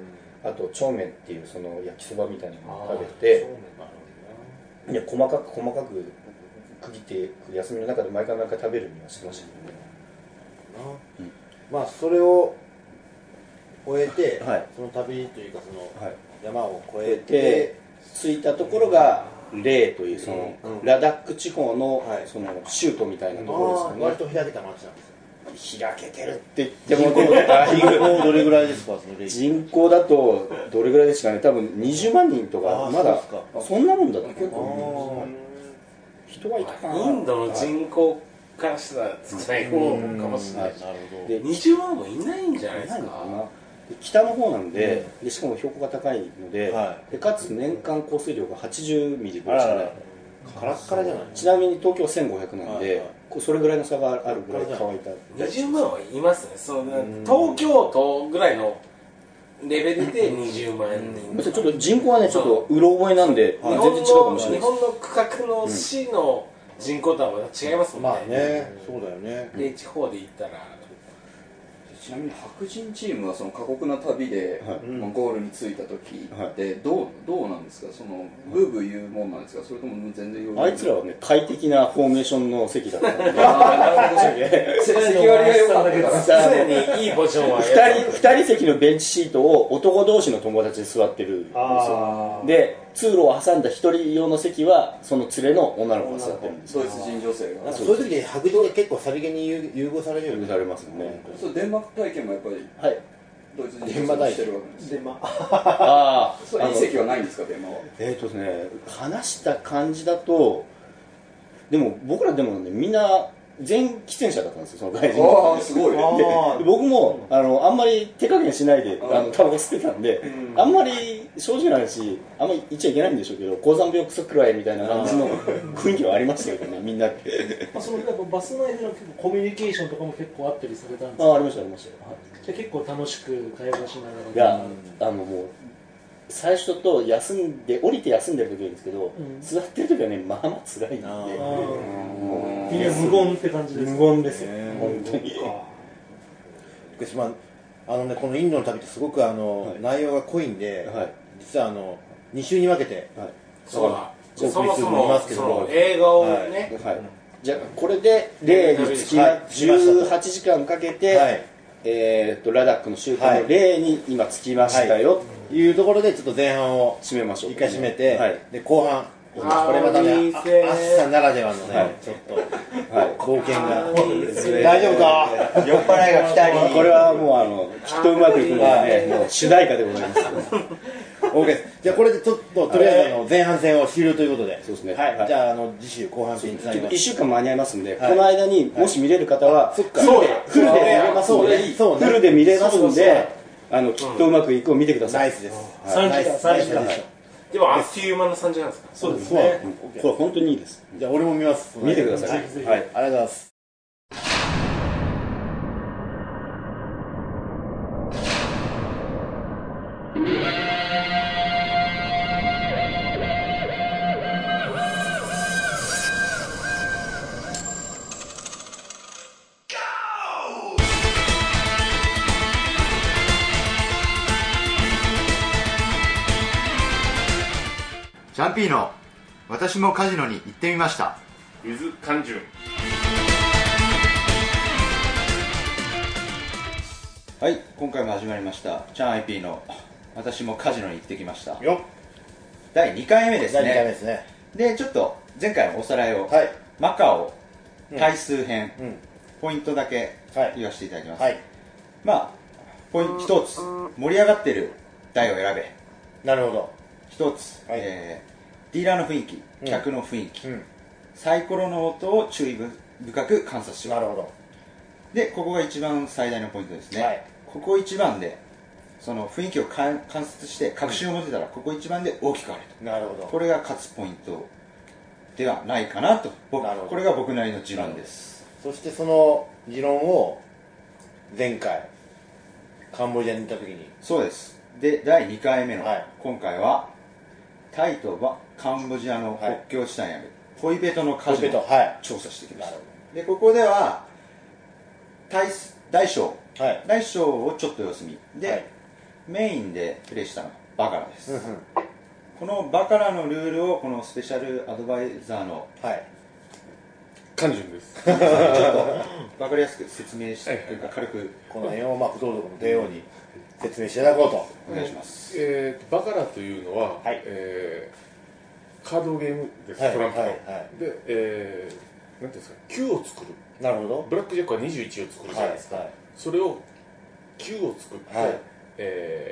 あと長麺っていうその焼きそばみたいなのを食べて、いや細かく区切って休みの中で毎回食べるにはしてましたけどね。 まあそれを終えて、その旅というかその山を越えて着いたところがレーというそのラダック地方のその州都みたいなところですよね。 割と開けた街なんですよ。 開けてるって言っても人口どれぐらいですか？ 人口だとどれぐらいですかね。多分20万人とかまだそんなもんだと結構人はいたかな。 インドの人口からしたら少ない方かもしれない。で20万もいないんじゃないですか。 北の方なんで、しかも標高が高いので、でかつ年間降水量が80ミリぐらいしかない。 カラッカラじゃない。 ちなみに東京1500なんで、それぐらいの差があるぐらい乾いた。 20万はいますね。東京都ぐらいのレベルで20万人。 ちょっと人口はねちょっとうろ覚えなんで全然違うかもしれない。 日本の区画の市の人口とはまた違いますもんね。 まあね、そうだよね。 で地方で言ったら。 ちなみに白人チームはその過酷な旅で、ゴールに着いた時ってどうなんですか？そのブーブー言うもんなんですか？それとも全然あいつらはね快適なフォーメーションの席だったんで席割りが良かったから常にいいポジションは 2人席のベンチシートを男同士の友達で座ってるんですよ。で通路を挟んだ1人用の席はその連れの女の子が座ってるんですよ。 ドイツ人女性がそういう時に白人で結構さりげに優遇されるようにされますよね。 そうデンマーク体験もやっぱりドイツ人女性してるわけです。 デンマそれいい席はないんですか？デンマはですね話した感じだとでも僕らでもねみんな全喫煙者だったんですよ、その外人。 すごい。 で僕もあんまり手加減しないでタバコ吸ってたんで、あんまり正直な話あんまり言っちゃいけないんでしょうけど、高山病クソくらいみたいな感じの雰囲気はありましたけどね、みんなで。 そのバス内でのコミュニケーションとかも結構あったりされたんですか？ ありましたありました。 で結構楽しく会話しながら。 いやもう最初と降りて休んでる時はいいんですけど、座ってる時はねまあまあ辛いんで、 みんな無言って感じです。 無言ですよね、本当に。 このインドの旅ってすごく内容が濃いんで、実は2週に分けてそうだそもそも映画をね、 じゃあこれで例につき18時間かけてラダックの州都の例に今着きましたよというところでちょっと前半を締めましょう。 一回締めて、で後半これまたね朝ならではのねちょっと冒険が大丈夫か？ 酔っ払いが来たり、 これはもうきっとうまくいくのはねもう主題歌でございます。 OK です。じゃあこれでちょっととりあえず前半戦を終了ということで、 そうですね。 じゃあ次週後半戦につなぎます。 1週間間に合いますんで、この間にもし見れる方はフルで見れますんで、きっとうまくいくを見てください。 ナイスです。 3時間でもあっという間の3時間ですか？ そうですね。 これ本当にいいです。 じゃあ俺も見ます。 見てください。はい、 ありがとうございます。 チャンピーノ、私もカジノに行ってみました。 水缶汁。 はい、今回も始まりましたチャン IP の私もカジノに行ってきました。 よっ。 第2回目ですね。 第2回目ですね。 でちょっと前回のおさらいを、マカオ対数編、ポイントだけ言わせていただきます。まあポイント1つ、盛り上がってる台を選べ。 なるほど。 一つ、ディーラーの雰囲気、客の雰囲気、サイコロの音を注意深く観察します。 なるほど。 でここが一番最大のポイントですね。ここ一番でその雰囲気を観察して確信を持てたら、ここ一番で大きくあると。 なるほど。 これが勝つポイントではないかなと。これが僕なりの持論です。 そしてその持論を前回カンボジアに行った時に。 そうです。で第2回目の今回はタイとカンボジアの国境地帯にあるポイペトのカジノを調査してきました。でここでは大小をちょっと様子見で、 メインでプレイしたのがバカラです、このバカラのルールをこのスペシャルアドバイザーのカンジュンですちょっと分かりやすく説明してというか軽くこの辺を不道徳の帝王に説明していただこうとお願いします。 バカラというのは、カードゲームです、トランプの、で、なんていうんですか、9を作る。 なるほど。 ブラックジャックは21を作るじゃないですか、それを9を作って、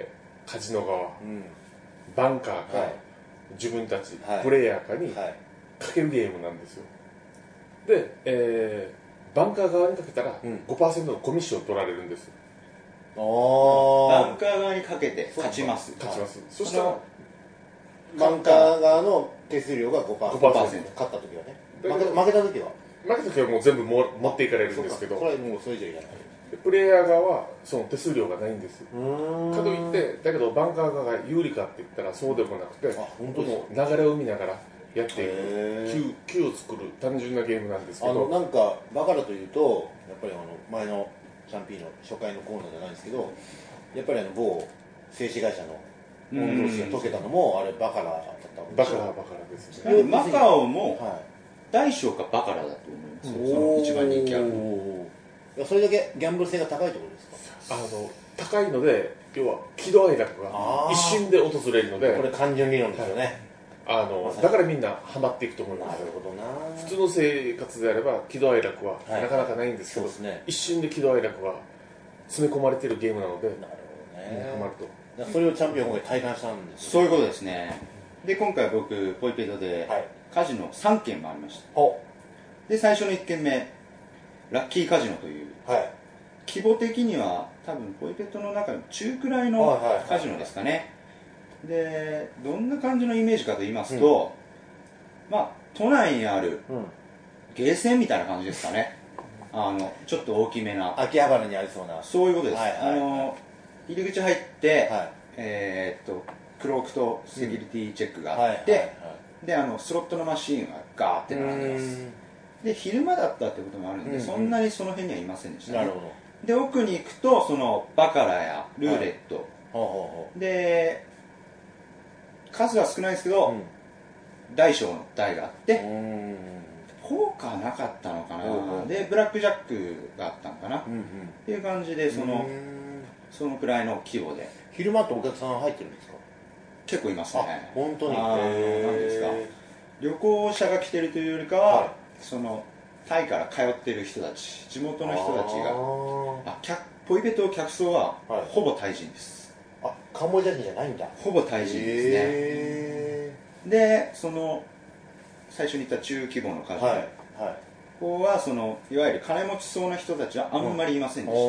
カジノ側、バンカーか、自分たち、プレイヤーかにかけるゲームなんですよ。で、バンカー側にかけたら 5% のコミッションを取られるんです。 バンカー側にかけて勝ちます。 そしたらバンカー側の手数料が 5%、 勝った時はね。負けた時はもう全部持っていかれるんですけど、 これはもうそれ以上いらない。 プレイヤー側はその手数料がないんです。かといってだけどバンカー側が有利かって言ったらそうでもなくて、もう流れを見ながらやっていく9を作る単純なゲームなんですけど、 なんかバカラというとやっぱり前のチャンピーの初回のコーナーじゃないですけど、やっぱり某製紙会社の同士が解けたのもあれバカラだったんですよ。 バカラですね。 マカオも大小かバカラだと思いますよ、その一番人気あるの。 それだけギャンブル性が高いところですか？ 高いので、要は喜怒哀楽が一瞬で訪れるので、 これ単純理論ですよね。 だからみんなハマっていくと思います。 なるほどな。 普通の生活であれば喜怒哀楽はなかなかないんですけど、一瞬で喜怒哀楽が詰め込まれているゲームなので、みんなハマると。 それをチャンピオンが体感したんです。 そういうことですね。で今回僕ポイペイトでカジノ3軒回りました。で最初の1軒目ラッキーカジノという、規模的には多分ポイペイトの中の中くらいのカジノですかね。でどんな感じのイメージかと言いますと、都内にあるゲーセンみたいな感じですかね。ちょっと大きめな秋葉原にありそうな、 そういうことです。入り口入って、クロークとセキュリティチェックがあって、でスロットのマシーンがガーって並んでます。で昼間だったってこともあるんで、そんなにその辺にはいませんでしたね。で奥に行くとそのバカラやルーレット、で数は少ないですけど、大小の台があって、ポーカーなかったのかな、でブラックジャックがあったのかな、っていう感じでそのくらいの規模で。 昼間ってお客さん入ってるんですか？ 結構いますね。 本当に。 なんですか、旅行者が来てるというよりかは、そのタイから通ってる人たち、地元の人たちが、ポイペト客層はほぼタイ人です。 カンボジア人じゃないんだ。 ほぼタイ人ですね。でその最初に言った中規模のカジノ、ここはそのいわゆる金持ちそうな人たちはあんまりいませんでした。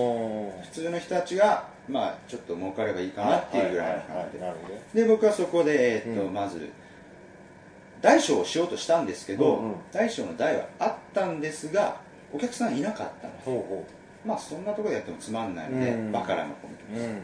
普通の人たちがちょっと儲かればいいかなっていうぐらいの感じで、僕はそこでまず大小をしようとしたんですけど、大小の台はあったんですがお客さんいなかったので、そんなところでやってもつまんないので、バカラの方に来ました。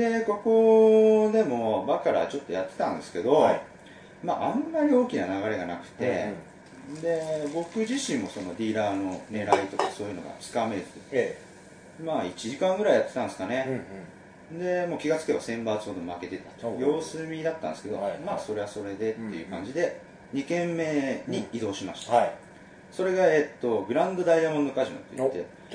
でここでもバカラちょっとやってたんですけど、あんまり大きな流れがなくて、で僕自身もそのディーラーの狙いとかそういうのがつかめず、1時間ぐらいやってたんですかね。でもう気がつけば1000バーツほど負けてたと、様子見だったんですけど、それはそれでっていう感じで2軒目に移動しました。それがグランドダイヤモンドカジノって言って、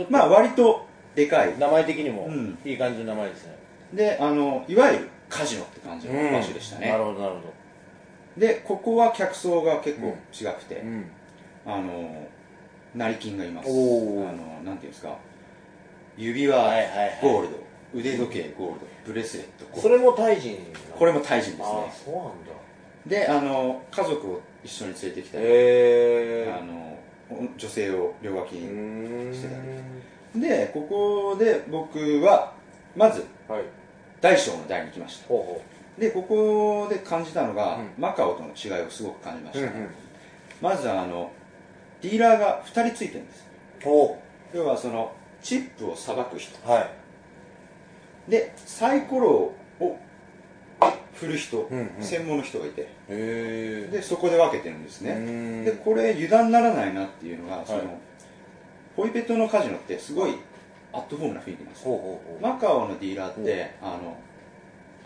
割とでかい、 名前的にもいい感じの名前ですね。 でいわゆるカジノって感じの場所でしたね。 なるほどなるほど。 でここは客層が結構違くて、成金がいます。なんていうんですか、指輪ゴールド、腕時計ゴールド、ブレスレット、 それもタイ人？ これもタイ人ですね。 そうなんだ。 で家族を一緒に連れてきたり、女性を両脇にしてたりで、ここで僕はまず大小の台に来ました。でここで感じたのが、マカオとの違いをすごく感じました。まずディーラーが2人ついてるんです。要はそのチップをさばく人、でサイコロを振る人、専門の人がいて、でそこで分けてるんですね。でこれ油断ならないなっていうのが、そのポイペトのカジノってすごいアットホームな雰囲気なんです。マカオのディーラーって、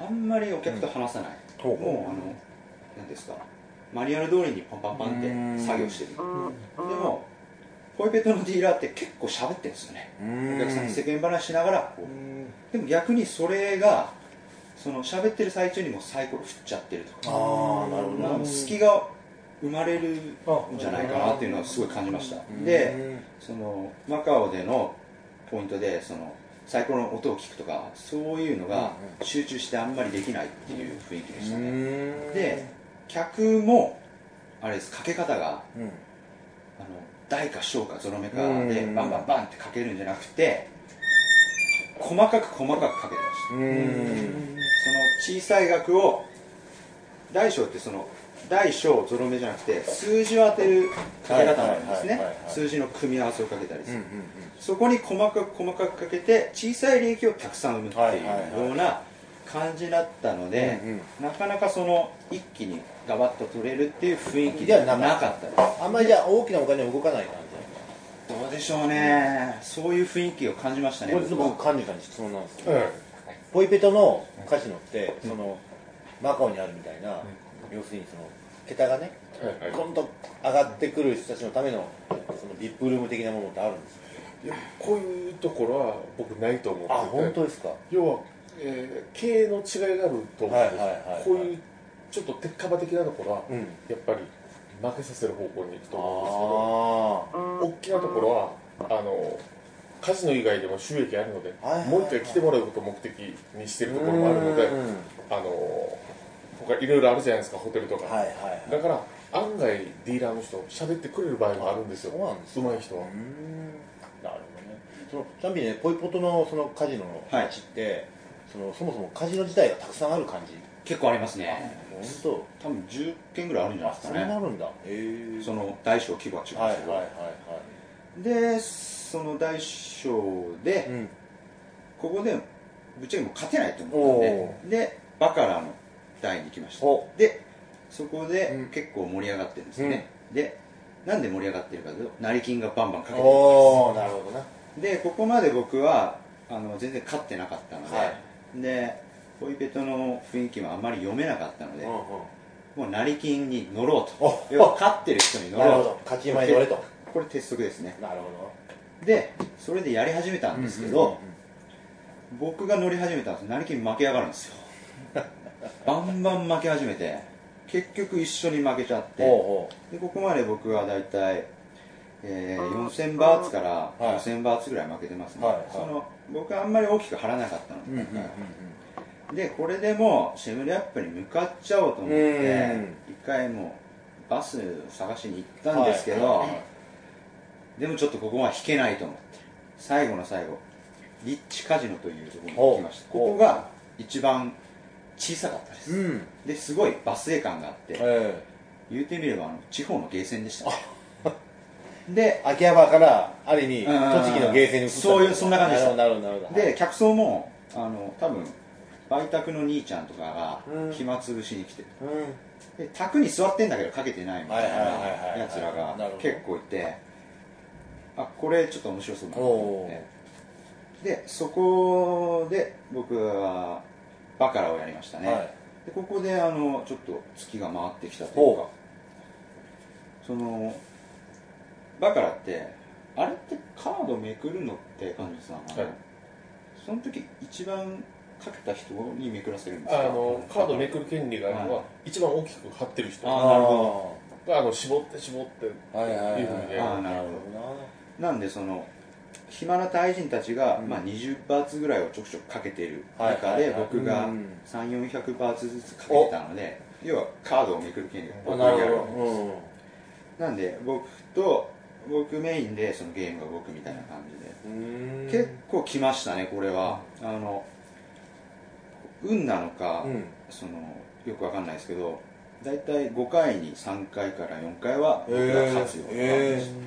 あんまりお客と話さない、もう何ですか、マニュアル通りにパンパンパンって作業してる、でもポイペットのディーラーって結構喋ってるんですよね、お客さんに世間話しながらこう。でも逆にそれがその喋ってる最中にもサイコロ振っちゃってるとか、隙が生まれるんじゃないかなっていうのはすごい感じました。でそのマカオでのポイントでそのサイコロの音を聞くとかそういうのが集中してあんまりできないっていう雰囲気でしたね。で客もあれです、かけ方が、大か小かゾロ目かでバンバンバンってかけるんじゃなくて細かくかけてました。その小さい額を大小ってその大小ゾロ目じゃなくて数字を当てるかけ方なんですね。数字の組み合わせをかけたりする、そこに細かくかけて小さい利益をたくさん生むっていうような感じだったので、なかなかその一気にガバッと取れるっていう雰囲気ではなかったです。 あんまりじゃあ大きなお金は動かない感じどうでしょうね、そういう雰囲気を感じましたね。 これ僕管理官に質問なんですけど、ポイペトのカジノってそのマカオにあるみたいな、要するにその桁がね、コンと上がってくる人たちのためのそのビップルーム的なものってあるんですか？ いや、こういうところは僕ないと思ってて。 あ、本当ですか？ 要は、経営の違いがあると思うんです。こういうちょっと鉄火場的なところは、やっぱり負けさせる方向に行くと思うんですけど、大きなところはカジノ以外でも収益あるので、もう一回来てもらうことを目的にしているところもあるので、他いろいろあるじゃないですか、ホテルとか。だから案外ディーラーの人喋ってくれる場合もあるんですよ、うまい人は。 なるほどね。そのちなみにね、ポイポトのそのカジノの街って、そもそもカジノ自体がたくさんある感じ？ 結構ありますね。 本当？ 多分10軒ぐらいあるんじゃないですかね。 それなるんだ。 その大小規模は違うんですけど、でその大小で、ここでぶっちゃけもう勝てないと思ったんで、バカラの台に行きました。でそこで結構盛り上がってるんですね。でなんで盛り上がってるかというと成金がバンバンかけてるんです。 なるほどな。 でここまで僕は全然勝ってなかったので、でポイペトの雰囲気もあまり読めなかったので、もう成金に乗ろうと、要は勝ってる人に乗ろうと、 勝ち馬に乗れと。 これ鉄則ですね。 なるほど。でそれでやり始めたんですけど、僕が乗り始めたんです。成金負け上がるんですよ。バンバン負け始めて結局一緒に負けちゃって、でここまで僕はだいたい4000バーツから5000バーツぐらい負けてますね。僕はあんまり大きく張らなかったので、でこれでもうシェムリアップに向かっちゃおうと思って一回もうバス探しに行ったんですけど、でもちょっとここは引けないと思って最後の最後リッチカジノというところに行きました。ここが一番小さかったです、ですごいバス停感があって、言うてみれば地方のゲーセンでしたね。 で秋葉原からある意味栃木のゲーセンに移った。 そんな感じでした。 なるほど。 で客層も多分売宅の兄ちゃんとかが暇つぶしに来てる、で宅に座ってんだけどかけてないみたいなやつらが結構いて、あこれちょっと面白そうだなと思って、でそこで僕はバカラをやりましたね。でここでちょっと月が回ってきたというか、そのバカラってあれってカードめくるのって感じさ、その時一番かけた人にめくらせるんですか？ カードめくる権利があるのは一番大きく貼ってる人が絞っていうふうにね。 なんでその暇なタイ人たちが、20バーツぐらいをちょくちょくかけている中で僕が300-400バーツずつかけてたので、要はカードをめくる権利が僕にあるわけです。なんで僕メインでそのゲームが動くみたいな感じで結構来ましたね。これは運なのか、よくわかんないですけどだいたい5回に3回から4回は僕が勝つような感じでした。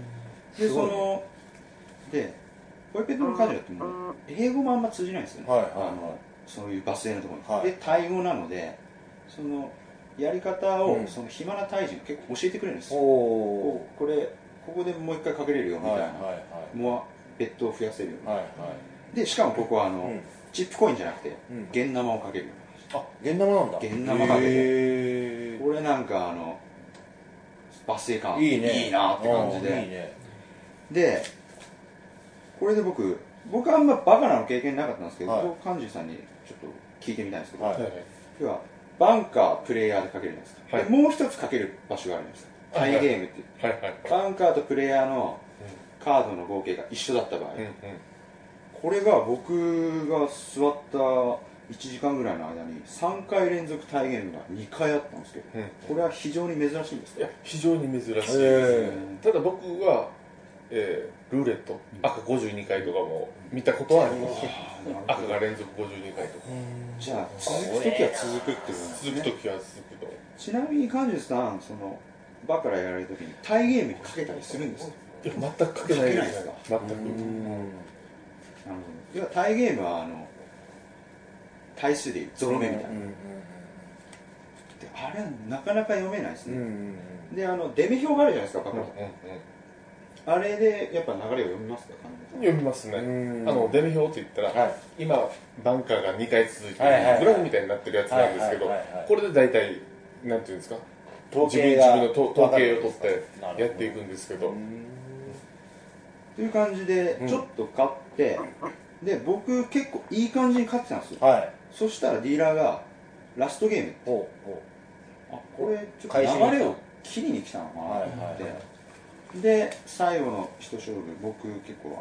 でポイペトのカジノってもう英語もあんま通じないんですよね、そういうバス停のところに、でタイ語なのでそのやり方をその暇なタイ人が結構教えてくれるんですよ。ここでもう一回かけれるよみたいな、もうベッドを増やせるよみたいな、でしかもここはチップコインじゃなくて現生をかけるよう現生なんだ。 現生かけて、これなんかバスエ感いいなって感じで、いいね。でこれで僕あんまバカなの経験なかったんですけど、幹事さんにちょっと聞いてみたいんですけど、要はバンカープレイヤーでかけるじゃないですか、でもう一つかける場所があるんですよ、タイゲームっていう、バンカーとプレイヤーのカードの合計が一緒だった場合、これが僕が座った1時間ぐらいの間に3回連続タイゲームが2回あったんですけど、これは非常に珍しいんですか？ いや、非常に珍しいです。ただ僕は、ルーレット赤52回とかも見たことはあります。赤が連続52回とか。 じゃあ続くときは続くってことですね。 続くときは続くと。 ちなみに幹事さん、バカラやられるときにタイゲームにかけたりするんですか？ いや、全くかけないですか。全く。 要はタイゲームは対数でいうゾロ目みたいな、であれはなかなか読めないですね、で出目表があるじゃないですか、あれでやっぱ流れを読みますか？ 読みますね。出目表って言ったら、今バンカーが2回続いてグラフみたいになってるやつなんですけど、これで大体なんていうんですか、自分の統計を取ってやっていくんですけど、 という感じでちょっと買って、で僕結構いい感じに勝ってたんですよ、そしたらディーラーがラストゲームってこれちょっと流れを切りに来たのかなと思って、で最後の一勝負僕結構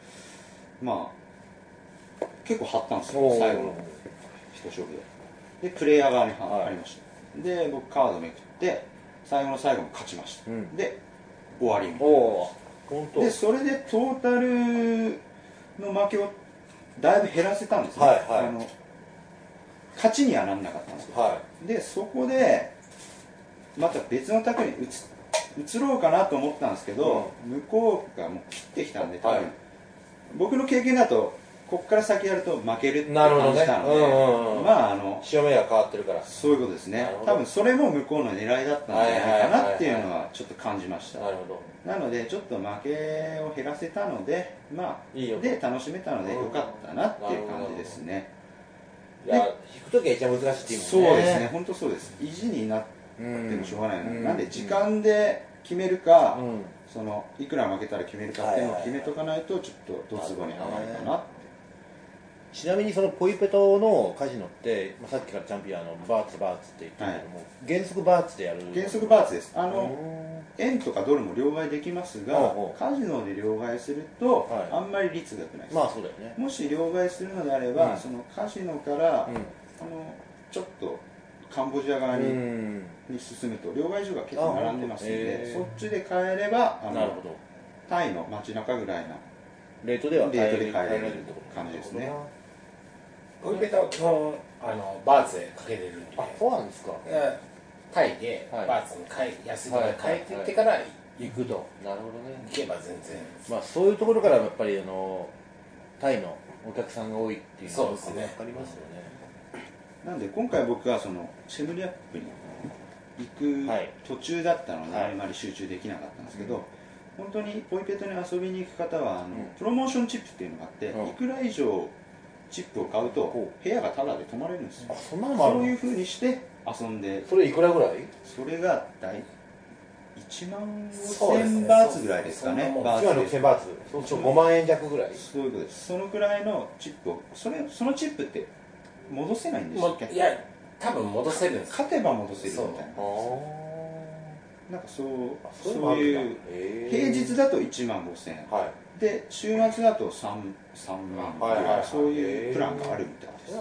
結構張ったんですよ、最後の一勝負でプレイヤー側に張りました、で僕カードめくって最後の最後も勝ちました、で終わりみたいな。でそれでトータルの負けをだいぶ減らせたんですね、勝ちにはならなかったんですよ、でそこでまた別の卓に移ろうかなと思ったんですけど、向こうがもう切ってきたんで、多分僕の経験だとここから先やると負けるって感じたので、 潮目が変わってるから、 そういうことですね。多分それも向こうの狙いだったんじゃないかなっていうのはちょっと感じました。なのでちょっと負けを減らせたので、で楽しめたのでよかったなっていう感じですね。 いや、引くときは一番難しいっていうもんね。 そうですね、本当そうです。意地になってもしょうがないので、なんで時間で決めるか、いくら負けたら決めるかっていうのを決めとかないとちょっとドツボにはまるかなって。 ちなみにそのポイペトのカジノって、さっきからチャンピオンバーツって言ってるけども、原則バーツでやる？ 原則バーツです。円とかドルも両替できますが、カジノで両替するとあんまり率が良くないです。 そうだよね。 もし両替するのであれば、そのカジノからちょっとカンボジア側に進むと両替所が結構並んでますので、そっちで買えればタイの街中ぐらいなレートで買える感じですね。 ポイペタは基本バーツでかけれるんで。 そうなんですか。 タイでバーツに安いところで買えていってから行くと。なるほどね。 行けば全然。 そういうところからやっぱりタイのお客さんが多いっていうのが分かりますよね。 なんで今回僕はシェムリアップに行く途中だったのであんまり集中できなかったんですけど、本当にポイペトに遊びに行く方はプロモーションチップっていうのがあって、いくら以上チップを買うと部屋がタダで泊まれるんですよ。そういうふうにして遊んで。 それいくらぐらい？ それが1万5000バーツぐらいですかね。 1万6000バーツ、そうすると5万円弱ぐらい。 そういうことです。そのくらいのチップをそのチップって戻せないんでしたっけ？ いや、多分戻せるんです。 勝てば戻せるみたいな。なんかそういう平日だと1万5000円、で週末だと3万ぐらい、そういうプランがあるみたいです。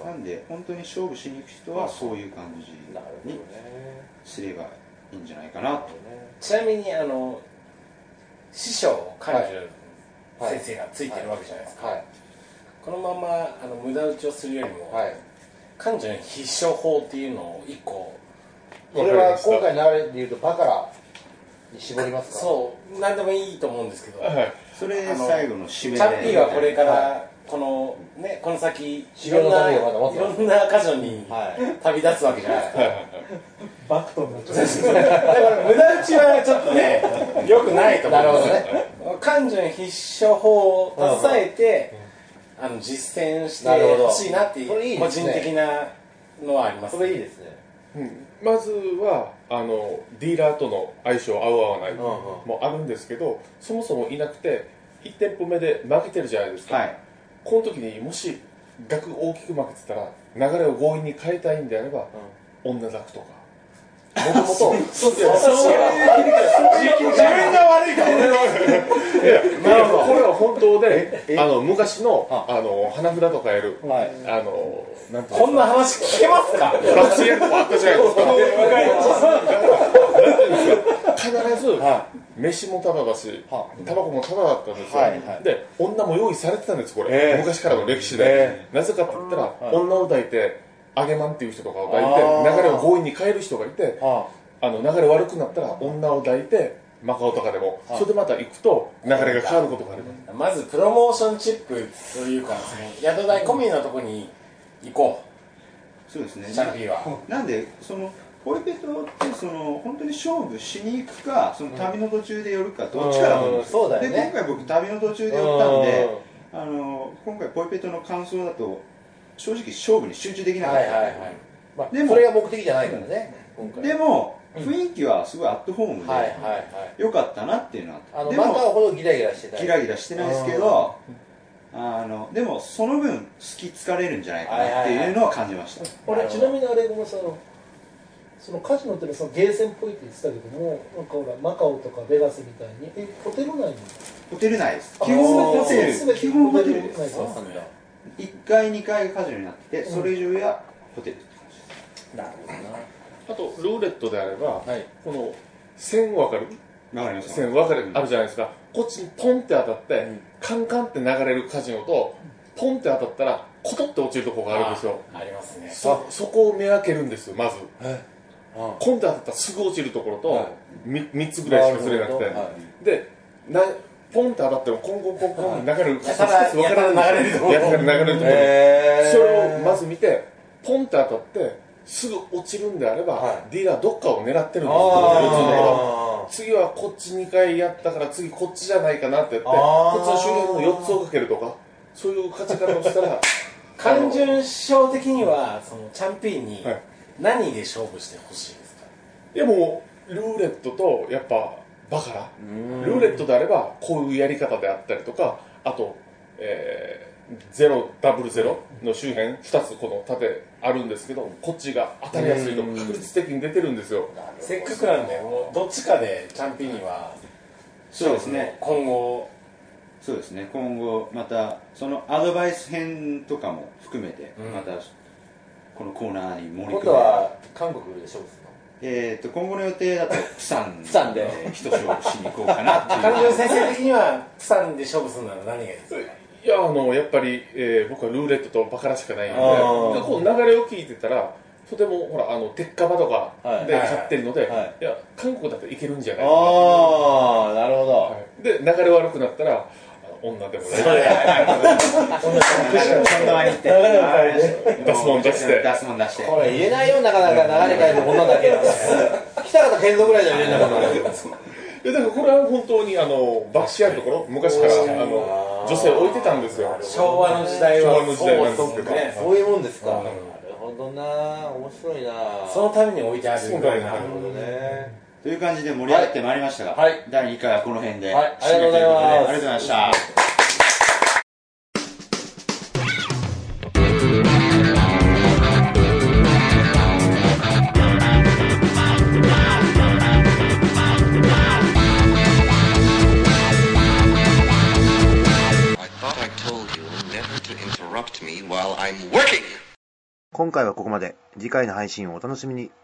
なんで本当に勝負しに行く人はそういう感じにすればいいんじゃないかなと。 ちなみに師匠幹事先生がついてるわけじゃないですか。このまま無駄打ちをするよりも幹事の必勝法っていうのを1個。 これは今回の流れでいうとバカラに絞りますか？ そう何でもいいと思うんですけど、 それ最後の締めでチャッピーはこれからこの先いろんな箇所に旅立つわけじゃないですか。 バクトになっちゃう。 だから無駄打ちはちょっとね良くないと思うんですよ。幹事の必勝法を携えて実践してほしいなっていう個人的なのはあります、 それいいですね。 まずはディーラーとの相性合う合わないもあるんですけど、そもそもいなくて1店舗目で負けてるじゃないですか、はい、この時にもし額大きく負けてたら流れを強引に変えたいんであれば、女楽とかもともとそう自分が悪いからこれは本当で昔の花札とかやるなんこんな話聞けますか？ 学生やるとこあったじゃないですか。必ず飯もタダだしタバコもタダだったんですよ、で女も用意されてたんです。これ昔からの歴史で、なぜかって言ったら女を抱いてあげまんっていう人とかを抱いて流れを強引に変える人がいて、流れ悪くなったら女を抱いてマカオとかでもそれでまた行くと流れが変わることがあります。まずプロモーションチップというか、宿代込みのところに行こう。そうですね。 チャンピーはなんでポイペトって本当に勝負しに行くか旅の途中で寄るかどっちかだと思うんですよ。で今回僕旅の途中で寄ったんで今回ポイペトの感想だと正直勝負に集中できなかった。 でもそれが目的じゃないからね。 でも雰囲気はすごいアットホームで良かったなっていうのは。 でもマカオほどギラギラしてない。 ギラギラしてないですけど。でもその分好き疲れるんじゃないかなっていうのは感じました。 俺ちなみにあれごめんなさい、そのカジノっていうのはゲーセンっぽいって言ってたけども、なんかほらマカオとかベガスみたいにホテル内に？ ホテル内です。基本ホテル。基本ホテルです。1階2階がカジノになってて、それ以上やホテルって感じです。 なるほどな。 あとルーレットであれば、この線分かる？線分かるあるじゃないですか。こっちにポンって当たって、カンカンって流れるカジノとポンって当たったらコトって落ちるところがあるんですよ。 ありますね。 そこを見分けるんですよ。まずコンって当たったらすぐ落ちるところと3つぐらいしかずれなくて、でポンって当たってもコンコンコンコンって流れるカジノ1つ分からない流れるところ、 それをまず見てポンって当たってすぐ落ちるんであれば、ディーラーどっかを狙ってるんですよ。次はこっち2回やったから次こっちじゃないかなってやって、こっちの周辺の4つをかけるとか、そういう勝ち方をしたら単純師匠的にはそのチャンピーンに何で勝負してほしいですか？ いやもうルーレットとやっぱバカラ、ルーレットであればこういうやり方であったりとか、あと0ダブルゼロの周辺2つこの縦あるんですけど、こっちが当たりやすいと確率的に出てるんですよ。 せっかくなんでもうどっちかでチャンピーンにはそうですね、 今後そうですね、今後またそのアドバイス編とかも含めてまたこのコーナーに盛り込む。 今度は韓国で勝負するの？ 今後の予定だとプサンで一勝負しに行こうかなっていう。 韓流先生的にはプサンで勝負するなら何がいいですか？ いややっぱり、僕はルーレットとバカラしかないので、この流れを聞いてたらとてもほら鉄火場とかで勝ってるので、いや韓国だといけるんじゃないかな。 なるほど。 で流れ悪くなったら女でもない。出すもん出して。 これ入れないよ、なかなか流れ変える女だけ。来た方剣道ぐらいじゃ入れないもんな。 だからこれは本当に爆死あるところ昔から女性置いてたんですよ。 昭和の時代はなんですけど、 そういうもんですか。なるほどな、面白いな。 そのために置いてある。 なるほどね。 という感じで盛り上がってまいりましたが、第2回はこの辺でありがとうございます。 ありがとうございました。 今回はここまで。次回の配信をお楽しみに。